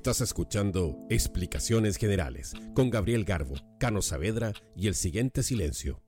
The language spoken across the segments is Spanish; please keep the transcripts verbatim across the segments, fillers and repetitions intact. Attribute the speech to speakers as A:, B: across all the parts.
A: Estás escuchando Explicaciones Generales con Gabriel Garbo, Cano Saavedra y El Siguiente Silencio.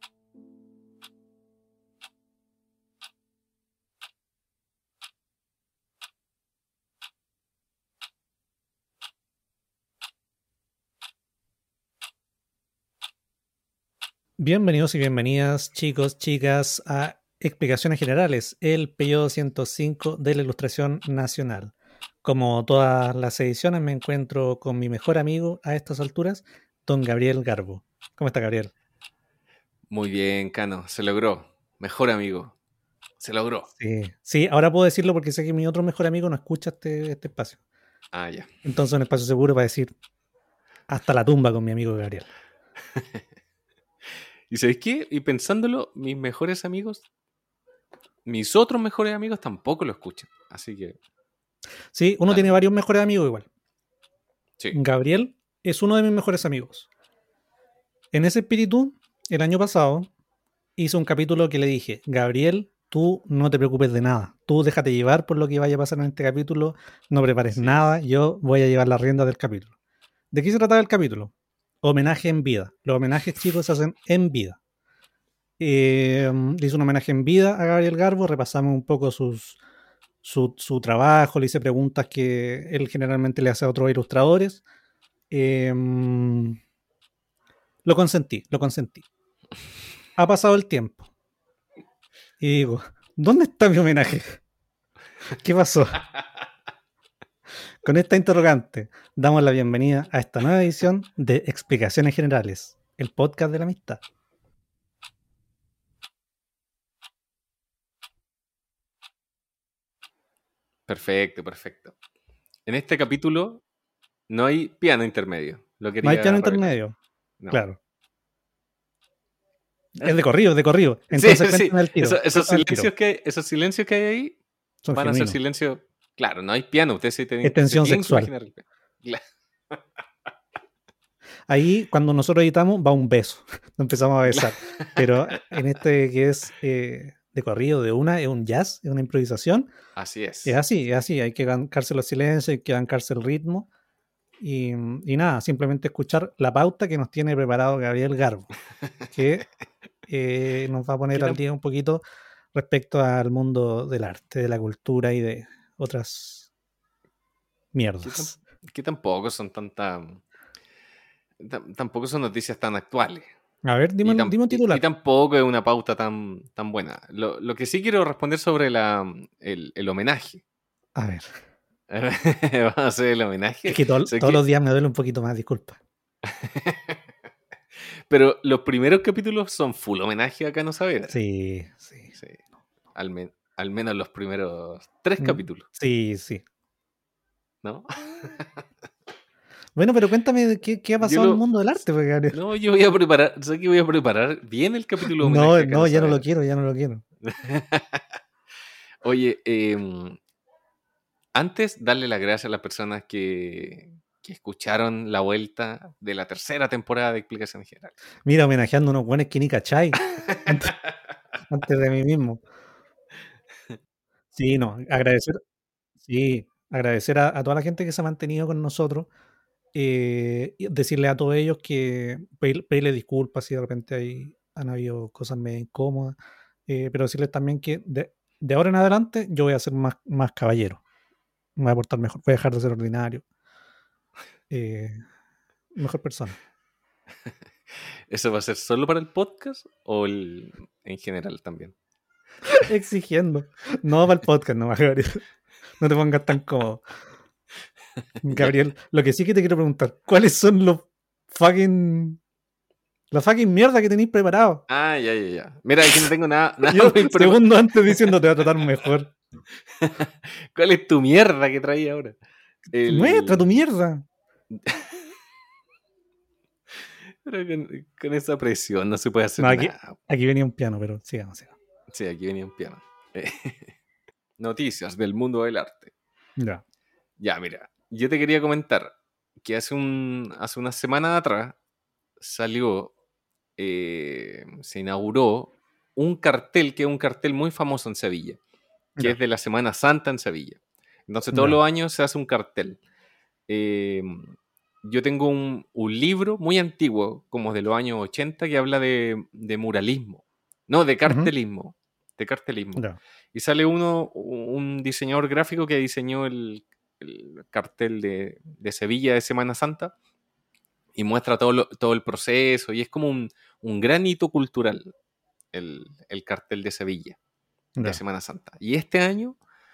B: Bienvenidos y bienvenidas, chicos, chicas, a Explicaciones Generales, el periodo ciento cinco de la Ilustración Nacional. Como todas las ediciones, me encuentro con mi mejor amigo a estas alturas, don Gabriel Garbo. ¿Cómo está, Gabriel?
C: Muy bien, Cano, se logró. Mejor amigo, se logró.
B: Sí, sí, ahora puedo decirlo porque sé que mi otro mejor amigo no escucha este, este espacio.
C: Ah, ya.
B: Entonces, un espacio seguro para decir hasta la tumba con mi amigo Gabriel.
C: ¿Y sabéis qué? Y pensándolo, mis mejores amigos, mis otros mejores amigos tampoco lo escuchan. Así que...
B: Sí, uno
C: Dale.
B: tiene varios mejores amigos igual.
C: Sí.
B: Gabriel es uno de mis mejores amigos. En ese espíritu, el año pasado, hice un capítulo que le dije, Gabriel, tú no te preocupes de nada. Tú déjate llevar por lo que vaya a pasar en este capítulo. No prepares
C: Sí.
B: nada. Yo voy a llevar la rienda del capítulo. ¿De qué se trataba el capítulo? Homenaje en vida. Los homenajes, chicos, se hacen en vida. Eh, le hice un homenaje en vida a Gabriel Garbo. Repasamos un poco sus, su, su trabajo. Le hice preguntas que él generalmente le hace a otros ilustradores. Eh, lo consentí, lo consentí. Ha pasado el tiempo. Y digo, ¿dónde está mi homenaje? ¿Qué pasó? Con esta interrogante, damos la bienvenida a esta nueva edición de Explicaciones Generales, el podcast de la amistad.
C: Perfecto, perfecto. En este capítulo no hay piano intermedio. Lo quería
B: No hay piano
C: revelar.
B: intermedio,
C: No.
B: claro. Es de corrido, es de corrido.
C: Sí,
B: Entonces
C: sí.
B: cuéntame el tiro.
C: Eso- esos,
B: cuéntame el tiro.
C: silencios que, esos silencios que hay ahí
B: Son
C: van a ser
B: genuinos.
C: silencios... Claro, no hay piano. Ustedes se tienen,
B: Extensión
C: se tienen que
B: sexual.
C: imaginar el piano. Claro.
B: Ahí, cuando nosotros editamos, va un beso. Nos empezamos a besar. Pero en este que es eh, de corrido, de una, es un jazz, es una improvisación.
C: Así es.
B: Es así, es así. Hay que bancarse los silencios, hay que bancarse el ritmo. Y, y nada, simplemente escuchar la pauta que nos tiene preparado Gabriel Garbo, que eh, nos va a poner
C: ¿Qué
B: al
C: tan-
B: día un poquito respecto al mundo del arte, de la cultura y de otras
C: que,
B: mierdas.
C: tam- que tampoco son tantas... tam- tampoco son noticias tan actuales.
B: A ver, dime,
C: Y,
B: un-
C: tam-
B: dime un
C: y- y
B: titular.
C: tampoco es una pauta tan, tan buena. Lo, lo que sí quiero responder sobre la, el, el homenaje.
B: A ver,
C: Vamos a hacer el homenaje.
B: es que to-
C: Sé
B: todos
C: que-
B: los días me duele un poquito más, disculpa.
C: Pero los primeros capítulos son full homenaje a Cano Saavedra.
B: Sí, sí.
C: Sí. Al, men- al menos los primeros tres
B: Mm,
C: capítulos,
B: Sí, sí.
C: ¿no?
B: Bueno, pero cuéntame de qué, qué ha
C: Yo
B: pasado en el
C: lo-
B: mundo del arte, pues, Gabriel.
C: No, yo voy a preparar, sé que voy a preparar bien el capítulo de
B: No,
C: homenaje a Cano
B: no, ya no lo
C: Saavedra.
B: quiero, ya no lo quiero.
C: Oye, em, antes darle las gracias a las personas que, que escucharon la vuelta de la tercera temporada de Explicaciones Generales.
B: Mira, homenajeando a unos buenos que ni cachai. Antes, antes de mí mismo. Sí, no, agradecer, sí, agradecer a, a toda la gente que se ha mantenido con nosotros. Eh, y decirle a todos ellos que pedir- pedirle disculpas si de repente hay, han habido cosas medio incómodas. Eh, pero decirles también que de, de ahora en adelante yo voy a ser más, más caballero. Me voy a portar mejor, voy a dejar de ser ordinario. Eh, mejor persona.
C: ¿Eso va a ser solo para el podcast o el- en general también?
B: Exigiendo. No para el podcast, no, Gabriel. No te pongas tan cómodo. Gabriel, lo que sí que te quiero preguntar, ¿cuáles son los fucking la fucking mierda que tenéis preparado?
C: Ah, ya, ya, ya. Mira, aquí no tengo nada, nada
B: Yo,
C: muy preparado.
B: segundo antes diciendo te va a tratar mejor.
C: ¿Cuál es tu mierda que traí ahora? El-
B: Muestra tu mierda.
C: Pero con, con esa presión no se puede hacer
B: No, aquí,
C: nada.
B: aquí venía un piano, pero sigamos, sigamos.
C: Sí, aquí venía un piano. Eh, Noticias del mundo del arte.
B: Ya.
C: Ya, mira, yo te quería comentar que hace, un, hace unas semanas atrás salió, eh, se inauguró un cartel que es un cartel muy famoso en Sevilla, que
B: Ya.
C: es de la Semana Santa en Sevilla. Entonces todos
B: Ya.
C: los años se hace un cartel. eh, yo tengo un, un libro muy antiguo, como de los años ochenta, que habla de, de muralismo. No, de
B: Ujú.
C: cartelismo. De cartelismo.
B: Ya.
C: Y sale uno, un diseñador gráfico que diseñó el, el cartel de, de Sevilla de Semana Santa y muestra todo, lo- todo el proceso. Y es como un, un gran hito cultural el, el cartel de Sevilla de
B: Ya.
C: Semana Santa. Y este año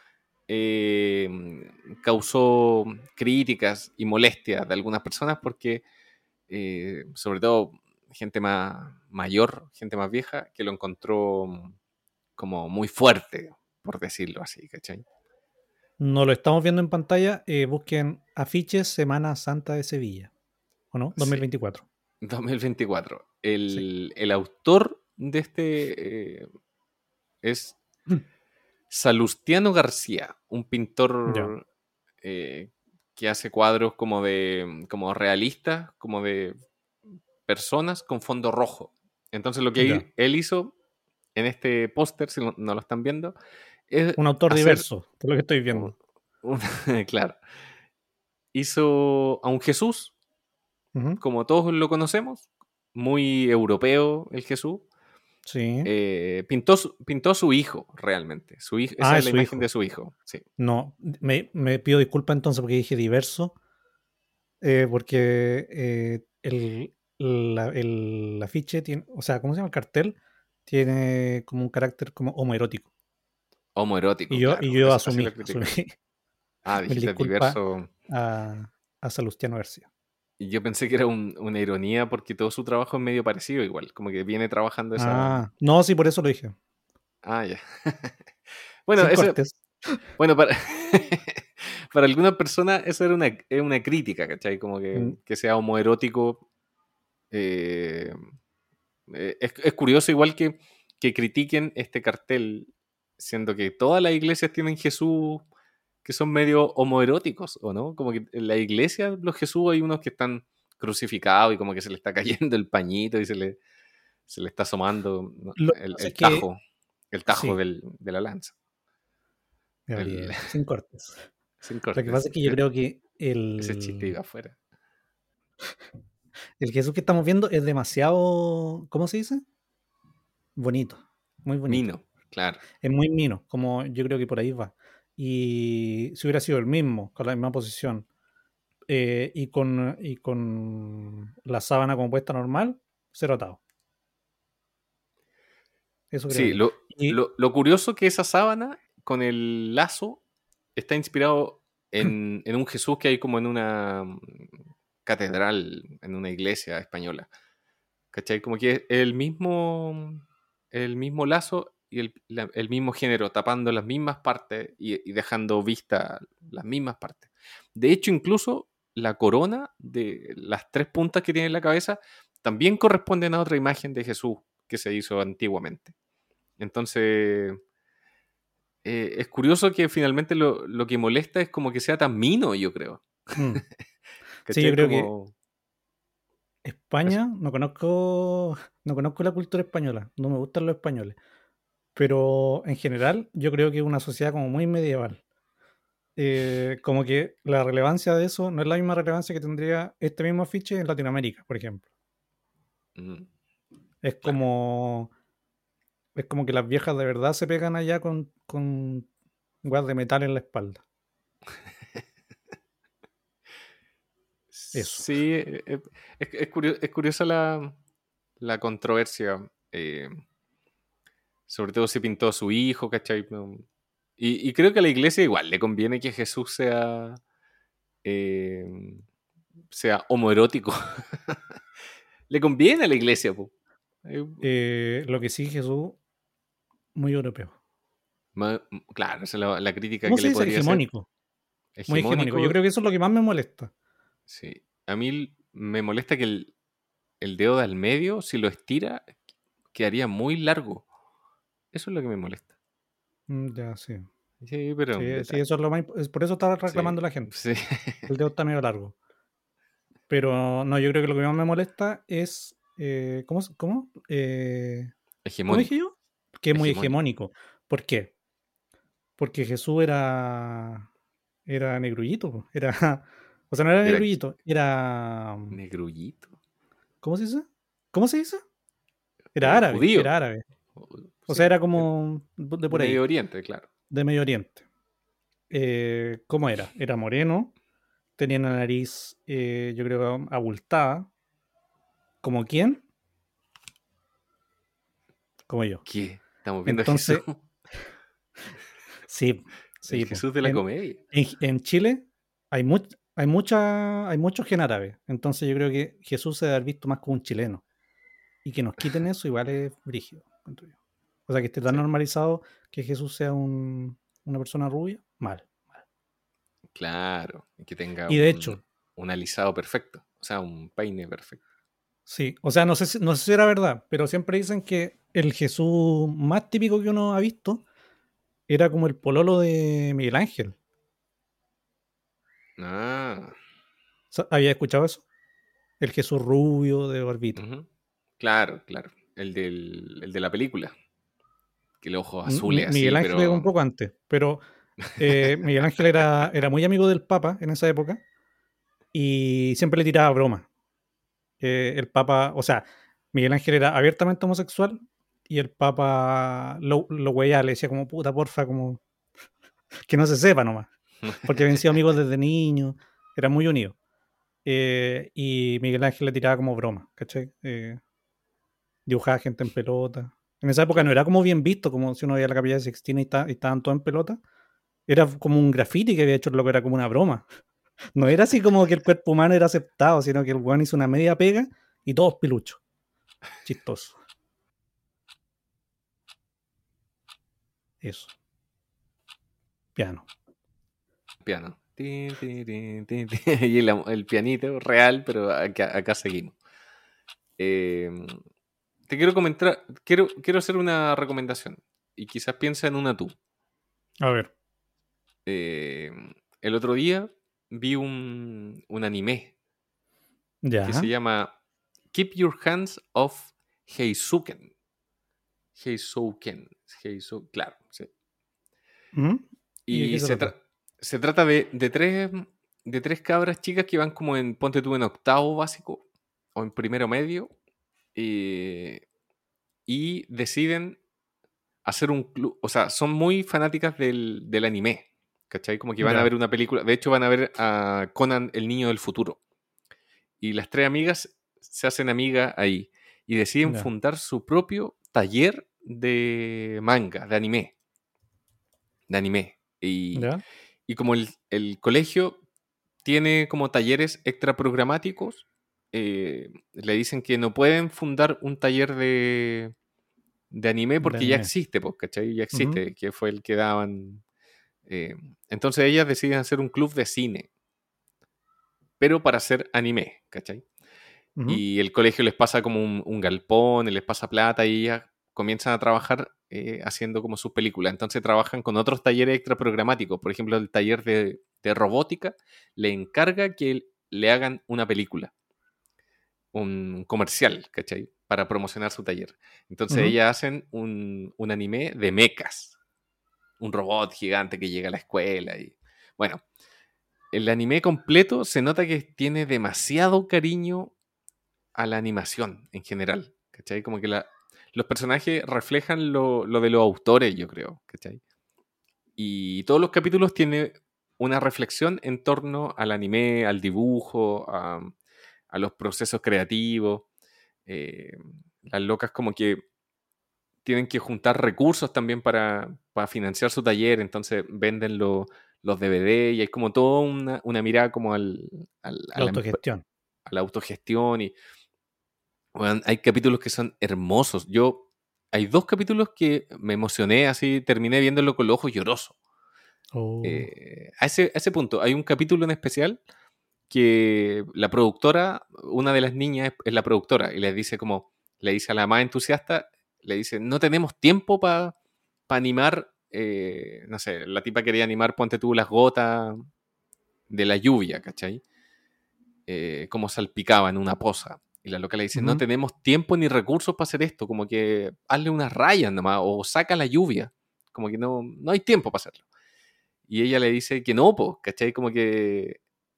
C: eh, causó críticas y molestias de algunas personas porque, eh, sobre todo gente más mayor, gente más vieja, que lo encontró como muy fuerte, por decirlo así, ¿cachai?
B: No lo estamos viendo en pantalla. eh, busquen afiches Semana Santa de Sevilla. ¿O no?
C: Sí,
B: dos mil veinticuatro.
C: dos mil veinticuatro.
B: Sí.
C: El, el autor de este eh, es Salustiano García, un
B: Ya.
C: pintor eh, que hace cuadros como de como realistas, como de personas con fondo rojo. Entonces lo que
B: Ya.
C: él, él hizo en este póster, si no, no lo están viendo, es
B: Un autor
C: hacer
B: diverso, por lo que estoy
C: un,
B: viendo.
C: un- claro, hizo a un Jesús
B: Ujú.
C: como todos lo conocemos, muy europeo el Jesús.
B: Sí.
C: Eh, pintó, su- pintó a su hijo realmente. Su hij- esa
B: Ah,
C: es
B: es
C: la
B: su
C: imagen de
B: hijo.
C: su hijo. Sí.
B: No, me, me pido disculpas entonces porque dije diverso, eh, porque eh, el, la- el afiche tiene, o sea, ¿cómo se llama? El cartel tiene como un carácter como homoerótico. Y
C: Homoerótico,
B: yo, y
C: claro.
B: yo
C: Es- así lo
B: asumí, asumí.
C: criticaron. Ah,
B: Mil
C: dijiste
B: disculpas
C: diverso.
B: a, a Salustiano García.
C: Y yo pensé que era un- una ironía porque todo su trabajo es medio parecido igual. Como que viene trabajando esa...
B: Ah, no, sí, por eso lo dije.
C: Ah, ya. Bueno,
B: Sin
C: eso...
B: cortes.
C: Bueno, para... para algunas personas eso era una, es una crítica, ¿cachai? Como que,
B: Mm,
C: que sea homoerótico. eh, eh, es, es curioso igual que, que critiquen este cartel, siendo que todas las iglesias tienen Jesús que son medio homoeróticos, ¿o no? Como que en la iglesia, los Jesús, hay unos que están crucificados y como que se le está cayendo el pañito y se le, se le está asomando, ¿no?
B: Lo que
C: el,
B: pasa es
C: el
B: que,
C: tajo, el tajo
B: sí,
C: del- de la lanza. El,
B: Gabriel, sin cortes.
C: sin
B: Lo que pasa
C: cortes.
B: es que yo
C: E-
B: creo que
C: Ese chiste
B: el,
C: iba afuera.
B: el Jesús que estamos viendo es demasiado, ¿cómo se dice? Bonito, muy bonito.
C: Mino, claro.
B: Es muy mino, como yo creo que por ahí va. Y si hubiera sido el mismo, con la misma posición, eh, y, con, y con la sábana compuesta normal, cero atado. Eso creo
C: Sí,
B: yo.
C: lo,
B: Y
C: lo, lo curioso que esa sábana con el lazo está inspirado en, en un Jesús que hay como en una mm, catedral, en una iglesia española. ¿Cachai? Como que es el mismo, el mismo lazo y el, la- el mismo género, tapando las mismas partes y, y dejando vista las mismas partes. De hecho, incluso la corona de las tres puntas que tiene en la cabeza también corresponden a otra imagen de Jesús que se hizo antiguamente. Entonces, eh, es curioso que finalmente lo, lo que molesta es como que sea tan mino, yo creo.
B: mm, sí, yo
C: ¿Cachai?
B: creo que
C: Como... eso.
B: España, no conozco, no conozco la cultura española, no me gustan los españoles, pero en general yo creo que es una sociedad como muy medieval. Eh, como que la relevancia de eso no es la misma relevancia que tendría este mismo afiche en Latinoamérica, por ejemplo.
C: Mm,
B: Es
C: claro.
B: como, es como que las viejas de verdad se pegan allá con, con weas de metal en la espalda. Eso.
C: Sí, eh, eh, es, es curio- es curiosa la, la controversia. eh, sobre todo si pintó a su hijo, ¿cachai? No. Y, y creo que a la iglesia igual le conviene que Jesús sea, eh, sea homoerótico. Le conviene a la iglesia, po. Eh,
B: Eh, lo que sí, Jesús, muy europeo.
C: ma- claro, esa es la, la crítica
B: ¿Cómo
C: que
B: se
C: le
B: dice?
C: podría hacer.
B: Hegemónico. Muy hegemónico. Yo
C: Hegemónico,
B: creo que eso es lo que más me molesta.
C: sí. A mí me molesta que el, el dedo del medio, si lo estira, quedaría muy largo. Eso es lo que me molesta.
B: Mm, ya, sí.
C: Sí, pero un
B: Sí, sí,
C: detalle.
B: eso es lo más. imp- es por eso está
C: Sí,
B: reclamando la gente.
C: sí.
B: El dedo está medio largo. Pero no, yo creo que lo que más me molesta es. eh, ¿cómo? se- ¿Cómo? Eh, ¿cómo dije
C: Hegemónico.
B: yo? Que es muy
C: Hegemónico.
B: hegemónico. ¿Por qué? Porque Jesús era. Era negrullito, po. Era. O sea, no era
C: Era
B: negrullito, era...
C: negrullito.
B: ¿Cómo se dice? ¿Cómo se dice? Era
C: Eh,
B: árabe,
C: judío.
B: era árabe. O sea,
C: Sí,
B: era
C: de,
B: como de
C: de
B: por ahí,
C: Medio Oriente, claro.
B: de Medio Oriente. Eh, ¿cómo era? Era moreno, tenía la nariz, eh, yo creo, abultada. ¿Como quién? Como yo.
C: ¿Qué? Estamos viendo a Jesús.
B: Entonces, sí,
C: El
B: sí. Po.
C: Jesús de la
B: En,
C: comedia.
B: en, en Chile hay, much, hay, mucha, hay muchos gen árabes. Entonces yo creo que Jesús se debe haber visto más como un chileno. Y que nos quiten eso igual es brígido. encuentro yo. O sea, que esté tan
C: Sí,
B: normalizado que Jesús sea un, una persona rubia, mal.
C: claro. Y que tenga
B: Y de
C: un,
B: hecho,
C: un alisado perfecto. O sea, un peine perfecto.
B: sí, o sea, no sé, si, no sé si era verdad, pero siempre dicen que el Jesús más típico que uno ha visto era como el pololo de Miguel Ángel.
C: Ah.
B: Sa- ¿Había escuchado eso? El Jesús rubio de barbita.
C: Ujú. Claro, claro. El, del, el de la película. Que los ojos
B: M- Mi-
C: azules
B: Miguel
C: así,
B: Ángel era un
C: pero.
B: poco antes, pero eh, Miguel Ángel era, era muy amigo del Papa en esa época y siempre le tiraba bromas. Eh, el Papa, o sea, Miguel Ángel era abiertamente homosexual y el Papa lo, lo weía, le decía como puta, porfa, como que no se sepa nomás, porque habían sido amigos desde niños, eran muy unidos. Eh, y Miguel Ángel le tiraba como broma, ¿cachai? Eh, dibujaba gente en pelota. En esa época no
C: Claro.
B: era como bien visto, como si uno veía la Capilla de Sixtina y, ta- y estaban todos en pelota. Era como un graffiti que había hecho el loco, era como una broma. No era así como que el cuerpo humano era aceptado, sino que el weón hizo una media pega y todos piluchos. Chistoso. Eso. Piano.
C: Piano. Tin, tin, tin, tin, tin. Y el, el pianito real, pero acá, acá seguimos. Eh, te quiero comentar, quiero, quiero hacer una recomendación. Y quizás piensa en una tú.
B: A ver.
C: Eh, el otro día vi un, un anime que se
B: Ya.
C: llama Keep Your Hands Off Heisuken. Heisouken. Heisou, claro, sí.
B: ¿Mm? ¿Y de qué
C: Y
B: se
C: se,
B: trata?
C: tra- se trata de, de tres, de tres cabras chicas que van como en, ponte tú en octavo básico o en primero medio, eh, y deciden hacer un club, o sea, son muy fanáticas del, del anime, ¿cachai? Como que van a
B: Ya.
C: ver una película, de hecho van a ver a Conan, el niño del futuro. Y las tres amigas se hacen amigas ahí y deciden
B: Ya.
C: fundar su propio taller de manga, de anime, de anime. Y,
B: Ya.
C: y como el, el colegio tiene como talleres extra programáticos, eh, le dicen que no pueden fundar un taller de, de anime
B: De
C: porque ya
B: anime.
C: existe, pues, ¿cachai? Ya
B: Ujú,
C: existe, que fue el que daban. eh, entonces ellas deciden hacer un club de cine, pero para hacer anime, ¿cachai?
B: ujú.
C: Y el colegio les pasa como un, un galpón, y les pasa plata y ellas comienzan a trabajar eh, haciendo como sus películas. Entonces trabajan con otros talleres extra programáticos. Por ejemplo, el taller de, de robótica le encarga que le hagan una película, un comercial, ¿cachai? Para promocionar su taller. Entonces
B: Ujú.
C: ellas hacen un, un anime de mechas, un robot gigante que llega a la escuela y bueno, el anime completo se nota que tiene demasiado cariño a la animación en general, ¿cachai? Como que la, los personajes reflejan lo, lo de los autores, yo creo, ¿cachai? Y todos los capítulos tienen una reflexión en torno al anime, al dibujo, a, a los procesos creativos. Eh, las locas como que tienen que juntar recursos también para, para financiar su taller, entonces venden lo- los D V D y hay como toda una, una mirada como al, al- a,
B: La
C: la, emp-
B: autogestión.
C: a la autogestión y bueno, hay capítulos que son hermosos. Yo, hay dos capítulos que me emocioné así, terminé viéndolo con los ojos llorosos.
B: Oh.
C: Eh, a, ese, a ese punto, hay un capítulo en especial que la productora, una de las niñas es, es la productora y le dice como, le dice a la más entusiasta, le dice, no tenemos tiempo para animar, eh, no sé, la tipa quería animar, ponte tú las gotas de la lluvia, ¿cachai? Eh, como salpicaba en una poza. Y la loca le dice, no
B: Ujú.
C: tenemos tiempo ni recursos para hacer esto, como que hazle unas rayas nomás o saca la lluvia, como que no, no hay tiempo para hacerlo. Y ella le dice que no, pues, ¿cachai? Como que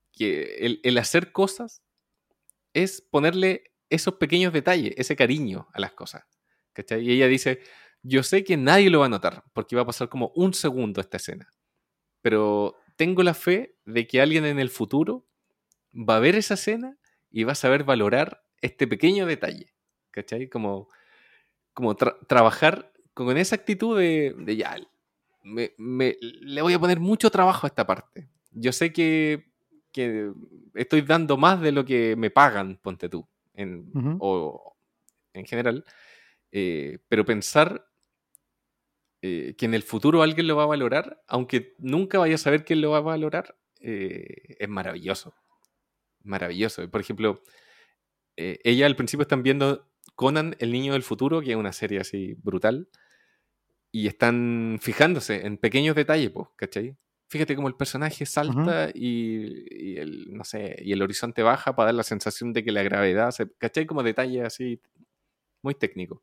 C: que el, el hacer cosas es ponerle esos pequeños detalles, ese cariño a las cosas. ¿Cachai? Y ella dice, yo sé que nadie lo va a notar, porque va a pasar como un segundo esta escena. Pero tengo la fe de que alguien en el futuro va a ver esa escena y va a saber valorar este pequeño detalle. ¿Cachai? Como, como tra- trabajar con esa actitud de, de ya, me, me- le voy a poner mucho trabajo a esta parte. Yo sé que, que estoy dando más de lo que me pagan, ponte tú, en,
B: Ujú.
C: o en general, eh, pero pensar eh, que en el futuro alguien lo va a valorar, aunque nunca vaya a saber quién lo va a valorar, eh, es maravilloso. Maravilloso. Por ejemplo, eh, ella al principio están viendo Conan, el niño del futuro, que es una serie así brutal, y están fijándose en pequeños detalles, pues, ¿cachai? Fíjate cómo el personaje
B: Ujú.
C: salta y, y el, no sé, y el horizonte baja para dar la sensación de que la gravedad, se, ¿cachai? Como detalles así muy técnicos.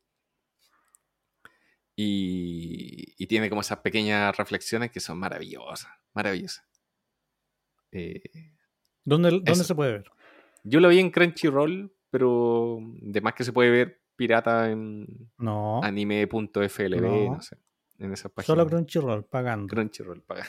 C: Y, y tiene como esas pequeñas reflexiones que son maravillosas, maravillosas. Eh,
B: ¿Dónde, dónde
C: eso.
B: se puede ver?
C: Yo lo vi en Crunchyroll, pero de más que se puede ver pirata en
B: No,
C: anime.flb, no
B: no.
C: sé, en esas
B: Solo
C: páginas.
B: Crunchyroll pagando.
C: Crunchyroll paga.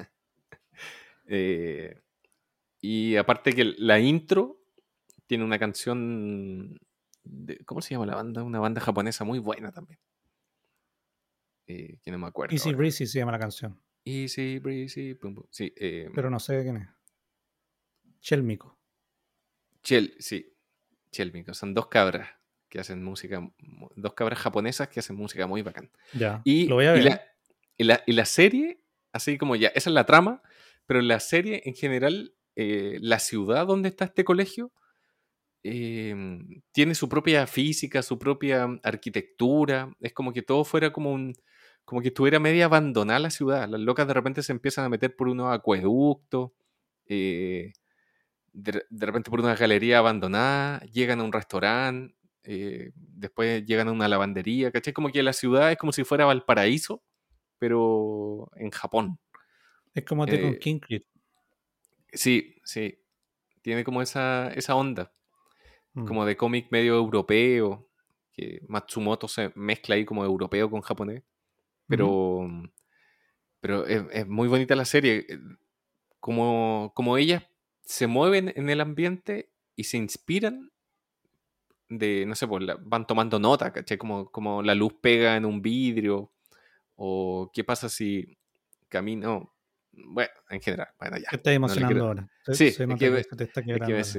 C: Eh, y aparte que la intro tiene una canción de, ¿cómo se llama la banda? Una banda japonesa muy buena también. Eh, que no me acuerdo
B: Easy
C: ahora.
B: Breezy se llama la canción,
C: Easy breezy, pum, pum. Sí, eh,
B: pero no sé de quién es. Chelmico.
C: Chel, sí, Chelmico. Son dos cabras que hacen música, mu- dos cabras japonesas que hacen música muy bacán.
B: Ya, lo
C: Y,
B: voy a
C: y
B: ver.
C: la, y, la, y la serie, así como ya, esa es la trama, pero la serie en general, eh, la ciudad donde está este colegio, eh, tiene su propia física, su propia arquitectura. Es como que todo fuera como un. Como que estuviera media abandonada la ciudad. Las locas de repente se empiezan a meter por unos acueductos. eh, de, de repente por una galería abandonada. Llegan a un restaurante. eh, después llegan a una lavandería. ¿Cachai? Como que la ciudad es como si fuera Valparaíso, pero en Japón.
B: Es como Tekken
C: Eh,
B: King Creed.
C: sí, sí. Tiene como esa, esa onda.
B: Mm.
C: Como de cómic medio europeo, que Matsumoto se mezcla ahí como europeo con japonés,
B: Ujú.
C: pero, pero es, es muy bonita la serie, eh, como, como ellas se mueven en el ambiente y se inspiran de, no sé, pues la- van tomando nota, ¿cachai? Como, como la luz pega en un vidrio, o qué pasa si camino, bueno, en general, bueno, ya,
B: Te estás
C: no le quiero...
B: emocionando ahora. Se,
C: Sí,
B: se
C: es
B: nota
C: que,
B: que
C: me-
B: se te está
C: es que me-
B: quebrando
C: sí.
B: la.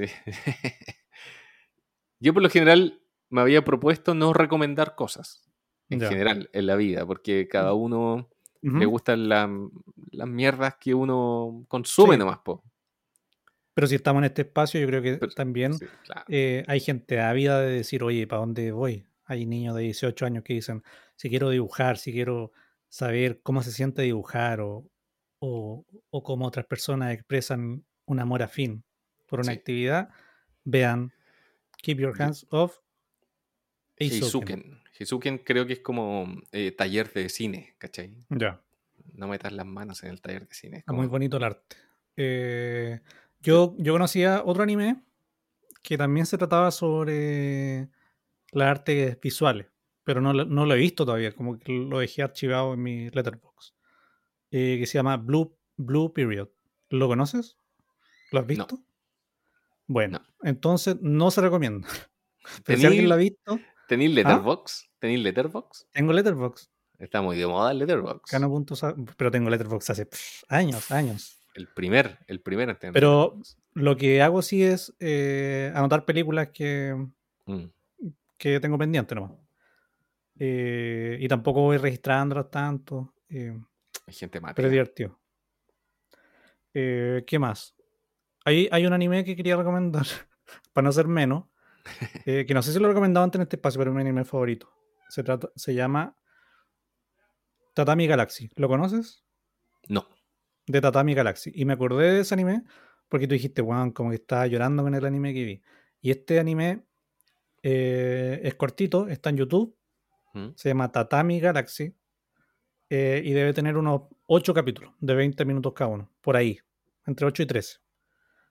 C: Yo por lo general me había propuesto no recomendar cosas en
B: Ya.
C: general en la vida, porque cada uno le
B: Ujú.
C: gustan la- las mierdas que uno consume
B: Sí,
C: nomás, po.
B: pero si estamos en este espacio, yo creo que
C: Pero-
B: también
C: sí, claro.
B: eh, hay gente ávida de decir, oye, ¿para dónde voy? Hay niños de dieciocho años que dicen, si quiero dibujar, si quiero saber cómo se siente dibujar o, o, o cómo otras personas expresan un amor afín por una
C: Sí.
B: actividad, vean Keep Your
C: Yo-
B: Hands Off Eizouken.
C: Heizuken. Heizuken creo que es como eh, taller de cine, ¿cachai?
B: Ya,
C: No metas las manos en el taller de cine. Es
B: está muy
C: como...
B: bonito el arte. Eh,
C: de-
B: yo, yo conocía otro anime que también se trataba sobre las artes visuales, pero no, lo- no lo he visto todavía, como que lo dejé archivado en mi Letterboxd, eh, que se llama Blue, Blue Period. ¿Lo conoces? ¿Lo has
C: no,
B: visto? Bueno,
C: no.
B: entonces no se recomienda. Pero si alguien lo ha
C: ¿Tení,
B: visto,
C: tení
B: ¿ah?
C: Letterboxd? ¿Tení Letterboxd?
B: Tengo Letterboxd,
C: Está muy de moda el Letterboxd.
B: Cano punto sa- pero tengo Letterboxd hace pff, años, años.
C: El primer, el primer en tener
B: Pero
C: Letterboxd.
B: lo que hago sí es eh, anotar películas que,
C: Mm,
B: que tengo pendiente nomás. Eh, y tampoco voy registrándolas tanto, eh,
C: hay gente
B: pero es
C: matea.
B: divertido. Eh, ¿qué más? Hay, hay un anime que quería recomendar, para no ser menos, eh, que no sé si lo he recomendado antes en este espacio, pero es mi anime favorito. Se, trata, se llama Tatami Galaxy. ¿Lo conoces?
C: No.
B: De Tatami Galaxy. Y me acordé de ese anime porque tú dijiste, weón, como que estaba llorando con el anime que vi. Y este anime eh, es cortito, está en YouTube,
C: Mm.
B: se llama Tatami Galaxy eh, y debe tener unos ocho capítulos de veinte minutos cada uno, por ahí, entre ocho y trece.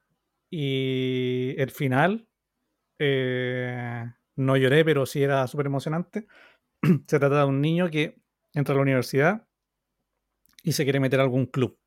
B: Y el final, eh, no lloré, pero sí era súper emocionante. Se trata de un niño que entra a la universidad y se quiere meter a algún club.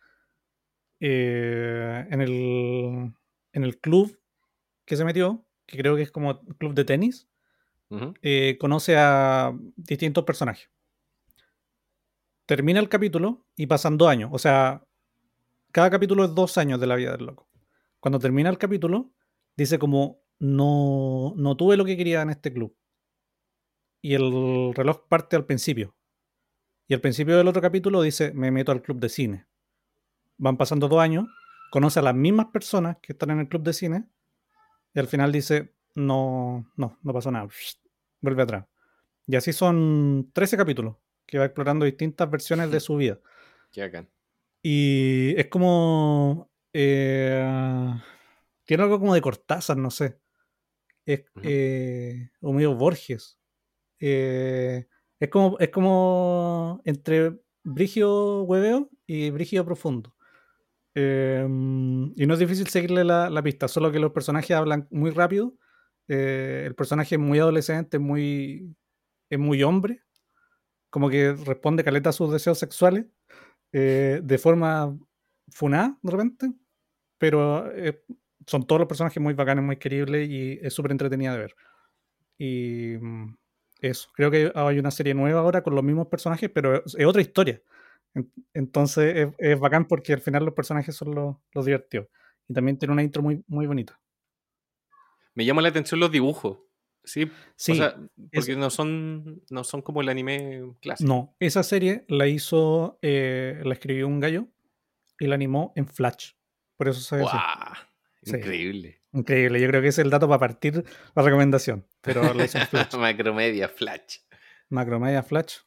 B: Eh, en, el, en el club que se metió, que creo que es como club de tenis,
C: Ujú.
B: eh, conoce a distintos personajes. Termina el capítulo y pasan dos años. O sea, cada capítulo es dos años de la vida del loco. Cuando termina el capítulo, dice como, no, no tuve lo que quería en este club. Y el reloj parte al principio. Y al principio del otro capítulo dice, me meto al club de cine. Van pasando dos años, conoce a las mismas personas que están en el club de cine, y al final dice, no, no, no pasó nada. Vuelve atrás. Y así son trece capítulos, que va explorando distintas versiones de su vida.
C: Qué bacán.
B: Y es como... eh, tiene algo como de Cortázar, no sé. Es,
C: Ujú.
B: eh, o medio Borges. Eh, es como es como entre brigio hueveo y brigio profundo. Eh, y no es difícil seguirle la, la pista, solo que los personajes hablan muy rápido. Eh, el personaje es muy adolescente, muy, es muy hombre, como que responde caleta a sus deseos sexuales, eh, de forma funada de repente, pero eh, son todos los personajes muy bacanes, muy queribles y es súper entretenida de ver. Y mm, eso, creo que hay una serie nueva ahora con los mismos personajes, pero es, es otra historia. En- Entonces es, es bacán porque al final los personajes son los, los divertidos. Y también tiene una intro muy, muy bonita.
C: Me llama la atención los dibujos. Sí, o
B: Sí,
C: sea,
B: es,
C: porque no son, no son como el anime clásico.
B: no, esa serie la hizo, eh, la escribió un gallo y la animó en Flash. Por eso se ve así.
C: ¡Guau!
B: Sí,
C: Increíble.
B: increíble. Yo creo que ese es el dato para partir la recomendación, pero la hizo en Flash.
C: Macromedia, Flash.
B: Macromedia Flash.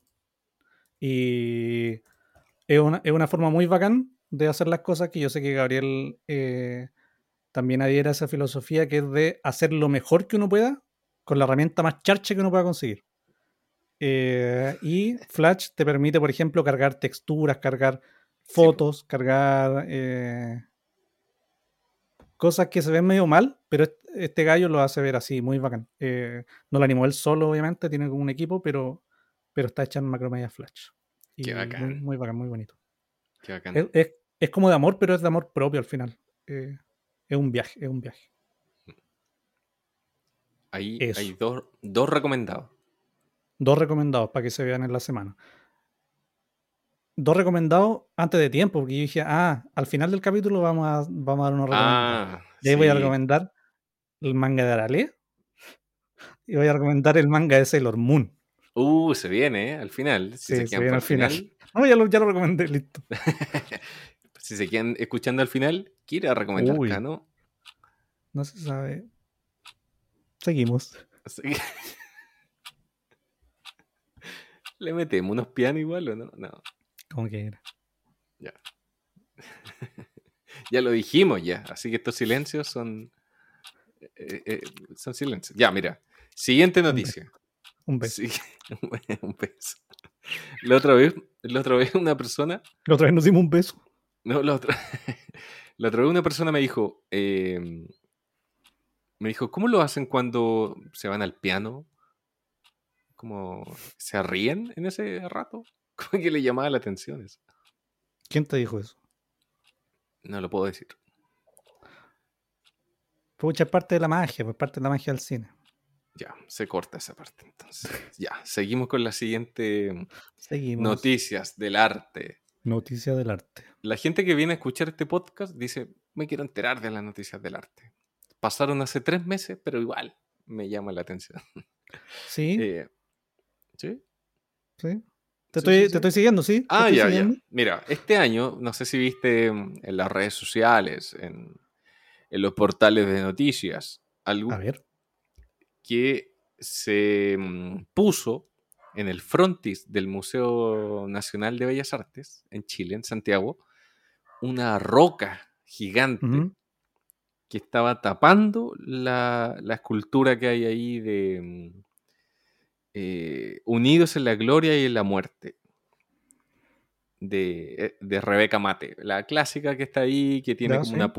B: Y es una, es una forma muy bacán de hacer las cosas que yo sé que Gabriel eh, también adhiera a esa filosofía que es de hacer lo mejor que uno pueda con la herramienta más charcha que uno pueda conseguir. Eh, y Flash te permite, por ejemplo, cargar texturas, cargar
C: Sí, po.
B: fotos, cargar eh, cosas que se ven medio mal, pero este, este gallo lo hace ver así, muy bacán. Eh, no lo animó él solo, obviamente, tiene como un equipo, pero, pero está hecha en Macromedia Flash.
C: Qué
B: Y muy,
C: bacán.
B: muy bacán, muy bonito.
C: Qué bacán.
B: Es, es, es como de amor, pero es de amor propio al final. Eh, es un viaje, es un viaje.
C: Ahí hay
B: Eso.
C: dos, dos recomendados.
B: Dos recomendados para que se vean en la semana. Dos recomendados antes de tiempo, porque yo dije, ah, al final del capítulo vamos a, vamos a dar unos recomendados.
C: Ah,
B: Y ahí voy a
C: sí.
B: recomendar el manga de Arale y voy a recomendar el manga de Sailor Moon.
C: Uh, se viene, ¿eh? Al final. Si se
B: Sí, se
C: quedan
B: viene
C: para
B: al
C: el
B: final.
C: final.
B: No, ya lo, ya lo recomendé, listo.
C: Si se quedan escuchando al final, quiero recomendar
B: Uy,
C: Kano.
B: no se sabe. Seguimos.
C: Así que- ¿Le metemos unos pianos igual o no? No,
B: Como que era.
C: ya. Ya lo dijimos ya. Así que estos silencios son. eh, eh, son silencios. Ya, mira. Siguiente
B: Un beso.
C: noticia.
B: Un beso.
C: Sí, un beso. La otra vez, la otra vez una persona.
B: La otra vez nos dimos un beso.
C: No, la otra, la otra vez una persona me dijo. eh, me dijo, ¿cómo lo hacen cuando se van al piano? ¿Cómo se ríen en ese rato? Como que le llamaba la atención eso.
B: ¿Quién te dijo eso?
C: No lo puedo decir.
B: Pucha, es parte de la magia, pues parte de la magia del cine.
C: Ya, se corta esa parte entonces. Ya, seguimos con la siguiente
B: Seguimos.
C: noticias del arte.
B: Noticia del arte.
C: La gente que viene a escuchar este podcast dice, me quiero enterar de las noticias del arte. Pasaron hace tres meses, pero igual me llama la atención.
B: Sí,
C: Eh, ¿Sí?
B: sí. Te,
C: Sí,
B: estoy,
C: sí,
B: te
C: sí.
B: estoy siguiendo, sí. Te
C: Ah,
B: estoy
C: ya,
B: siguiendo.
C: ya. Mira, este año, no sé si viste mm, en las redes sociales, en, en los portales de noticias, algo
B: A ver.
C: que se mm, puso en el frontis del Museo Nacional de Bellas Artes, en Chile, en Santiago, una roca gigante
B: Ujú.
C: que estaba tapando la, la escultura que hay ahí de mm, eh, Unidos en la Gloria y en la Muerte, de, eh, de Rebeca Mate, la clásica que está ahí, que tiene
B: Ya,
C: como
B: sí.
C: una punta, que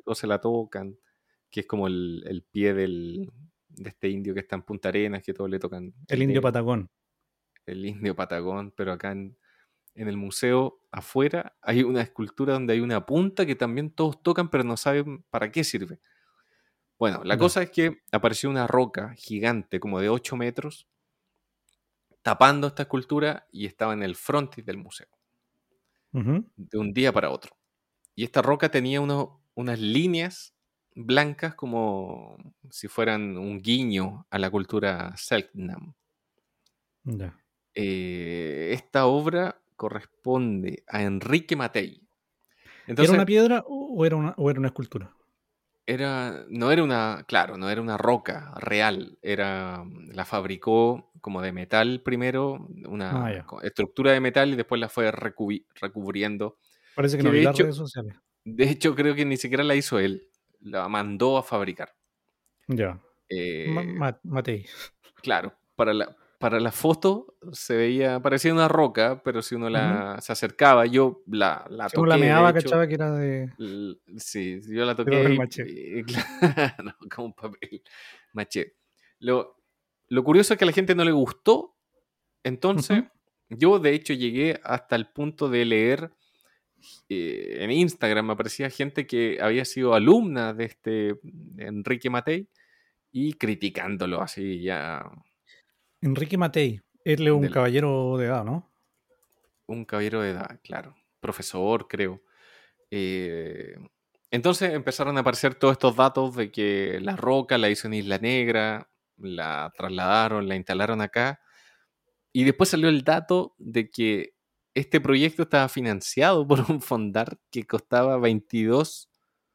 C: todos se la tocan, que es como el, el pie del, de este indio que está en Punta Arenas, que todos le tocan
B: El
C: el
B: indio
C: dedo,
B: patagón.
C: el indio patagón, pero acá en, en el museo afuera hay una escultura donde hay una punta que también todos tocan, pero no saben para qué sirve. Bueno, la
B: Ya.
C: cosa es que apareció una roca gigante, como de ocho metros, tapando esta escultura y estaba en el frontis del museo,
B: Ujú.
C: de un día para otro. Y esta roca tenía uno- unas líneas blancas como si fueran un guiño a la cultura Selknam.
B: Ya.
C: Eh, esta obra corresponde a Enrique Matei.
B: ¿Era
C: Entonces,
B: una piedra o era una, o era una escultura?
C: era, no era una, claro, no era una roca real, era, la fabricó como de metal primero,
B: Ah,
C: una
B: ya.
C: co- estructura de metal y después la fue recubi- recubriendo,
B: Parece que
C: que
B: no vi
C: de
B: las
C: hecho,
B: redes sociales.
C: de hecho creo que ni siquiera la hizo él, la mandó a fabricar.
B: Ya. Ma-
C: Eh,
B: ma- Matei.
C: claro, para la, para la foto se veía, parecía una roca, pero si uno
B: Ujú.
C: la, se acercaba, yo la, la
B: Si uno la
C: toqué, de
B: meaba,
C: hecho,
B: cachaba que era de,
C: l- sí, yo la
B: de papel
C: toqué
B: maché.
C: y, y claro, como un papel maché. Lo, lo curioso es que a la gente no le gustó, entonces
B: Ujú.
C: yo de hecho llegué hasta el punto de leer eh, en Instagram, me aparecía gente que había sido alumna de este Enrique Matei y criticándolo así ya
B: Enrique Matei. Él es un
C: del
B: caballero de edad, ¿no?
C: un caballero de edad, claro, profesor creo. Eh, entonces empezaron a aparecer todos estos datos de que la roca la hizo en Isla Negra, la trasladaron, la instalaron acá. Y después salió el dato de que este proyecto estaba financiado por un fondar que costaba veintidós,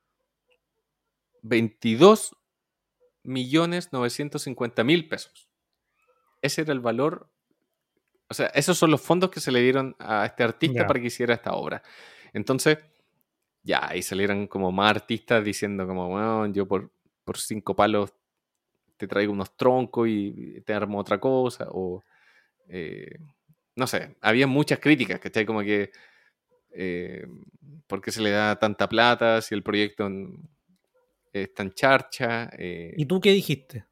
C: veintidós millones novecientos cincuenta mil pesos. Ese era el valor. O sea, esos son los fondos que se le dieron a este artista
B: Ya.
C: para que hiciera esta obra. Entonces, ya, ahí salieron como más artistas diciendo como, bueno, yo por, por cinco palos te traigo unos troncos y te armo otra cosa. O, eh, no sé, había muchas críticas, ¿cachai? Como que, eh, ¿por qué se le da tanta plata si el proyecto n- es tan charcha?
B: ¿Y
C: Eh,
B: tú qué dijiste?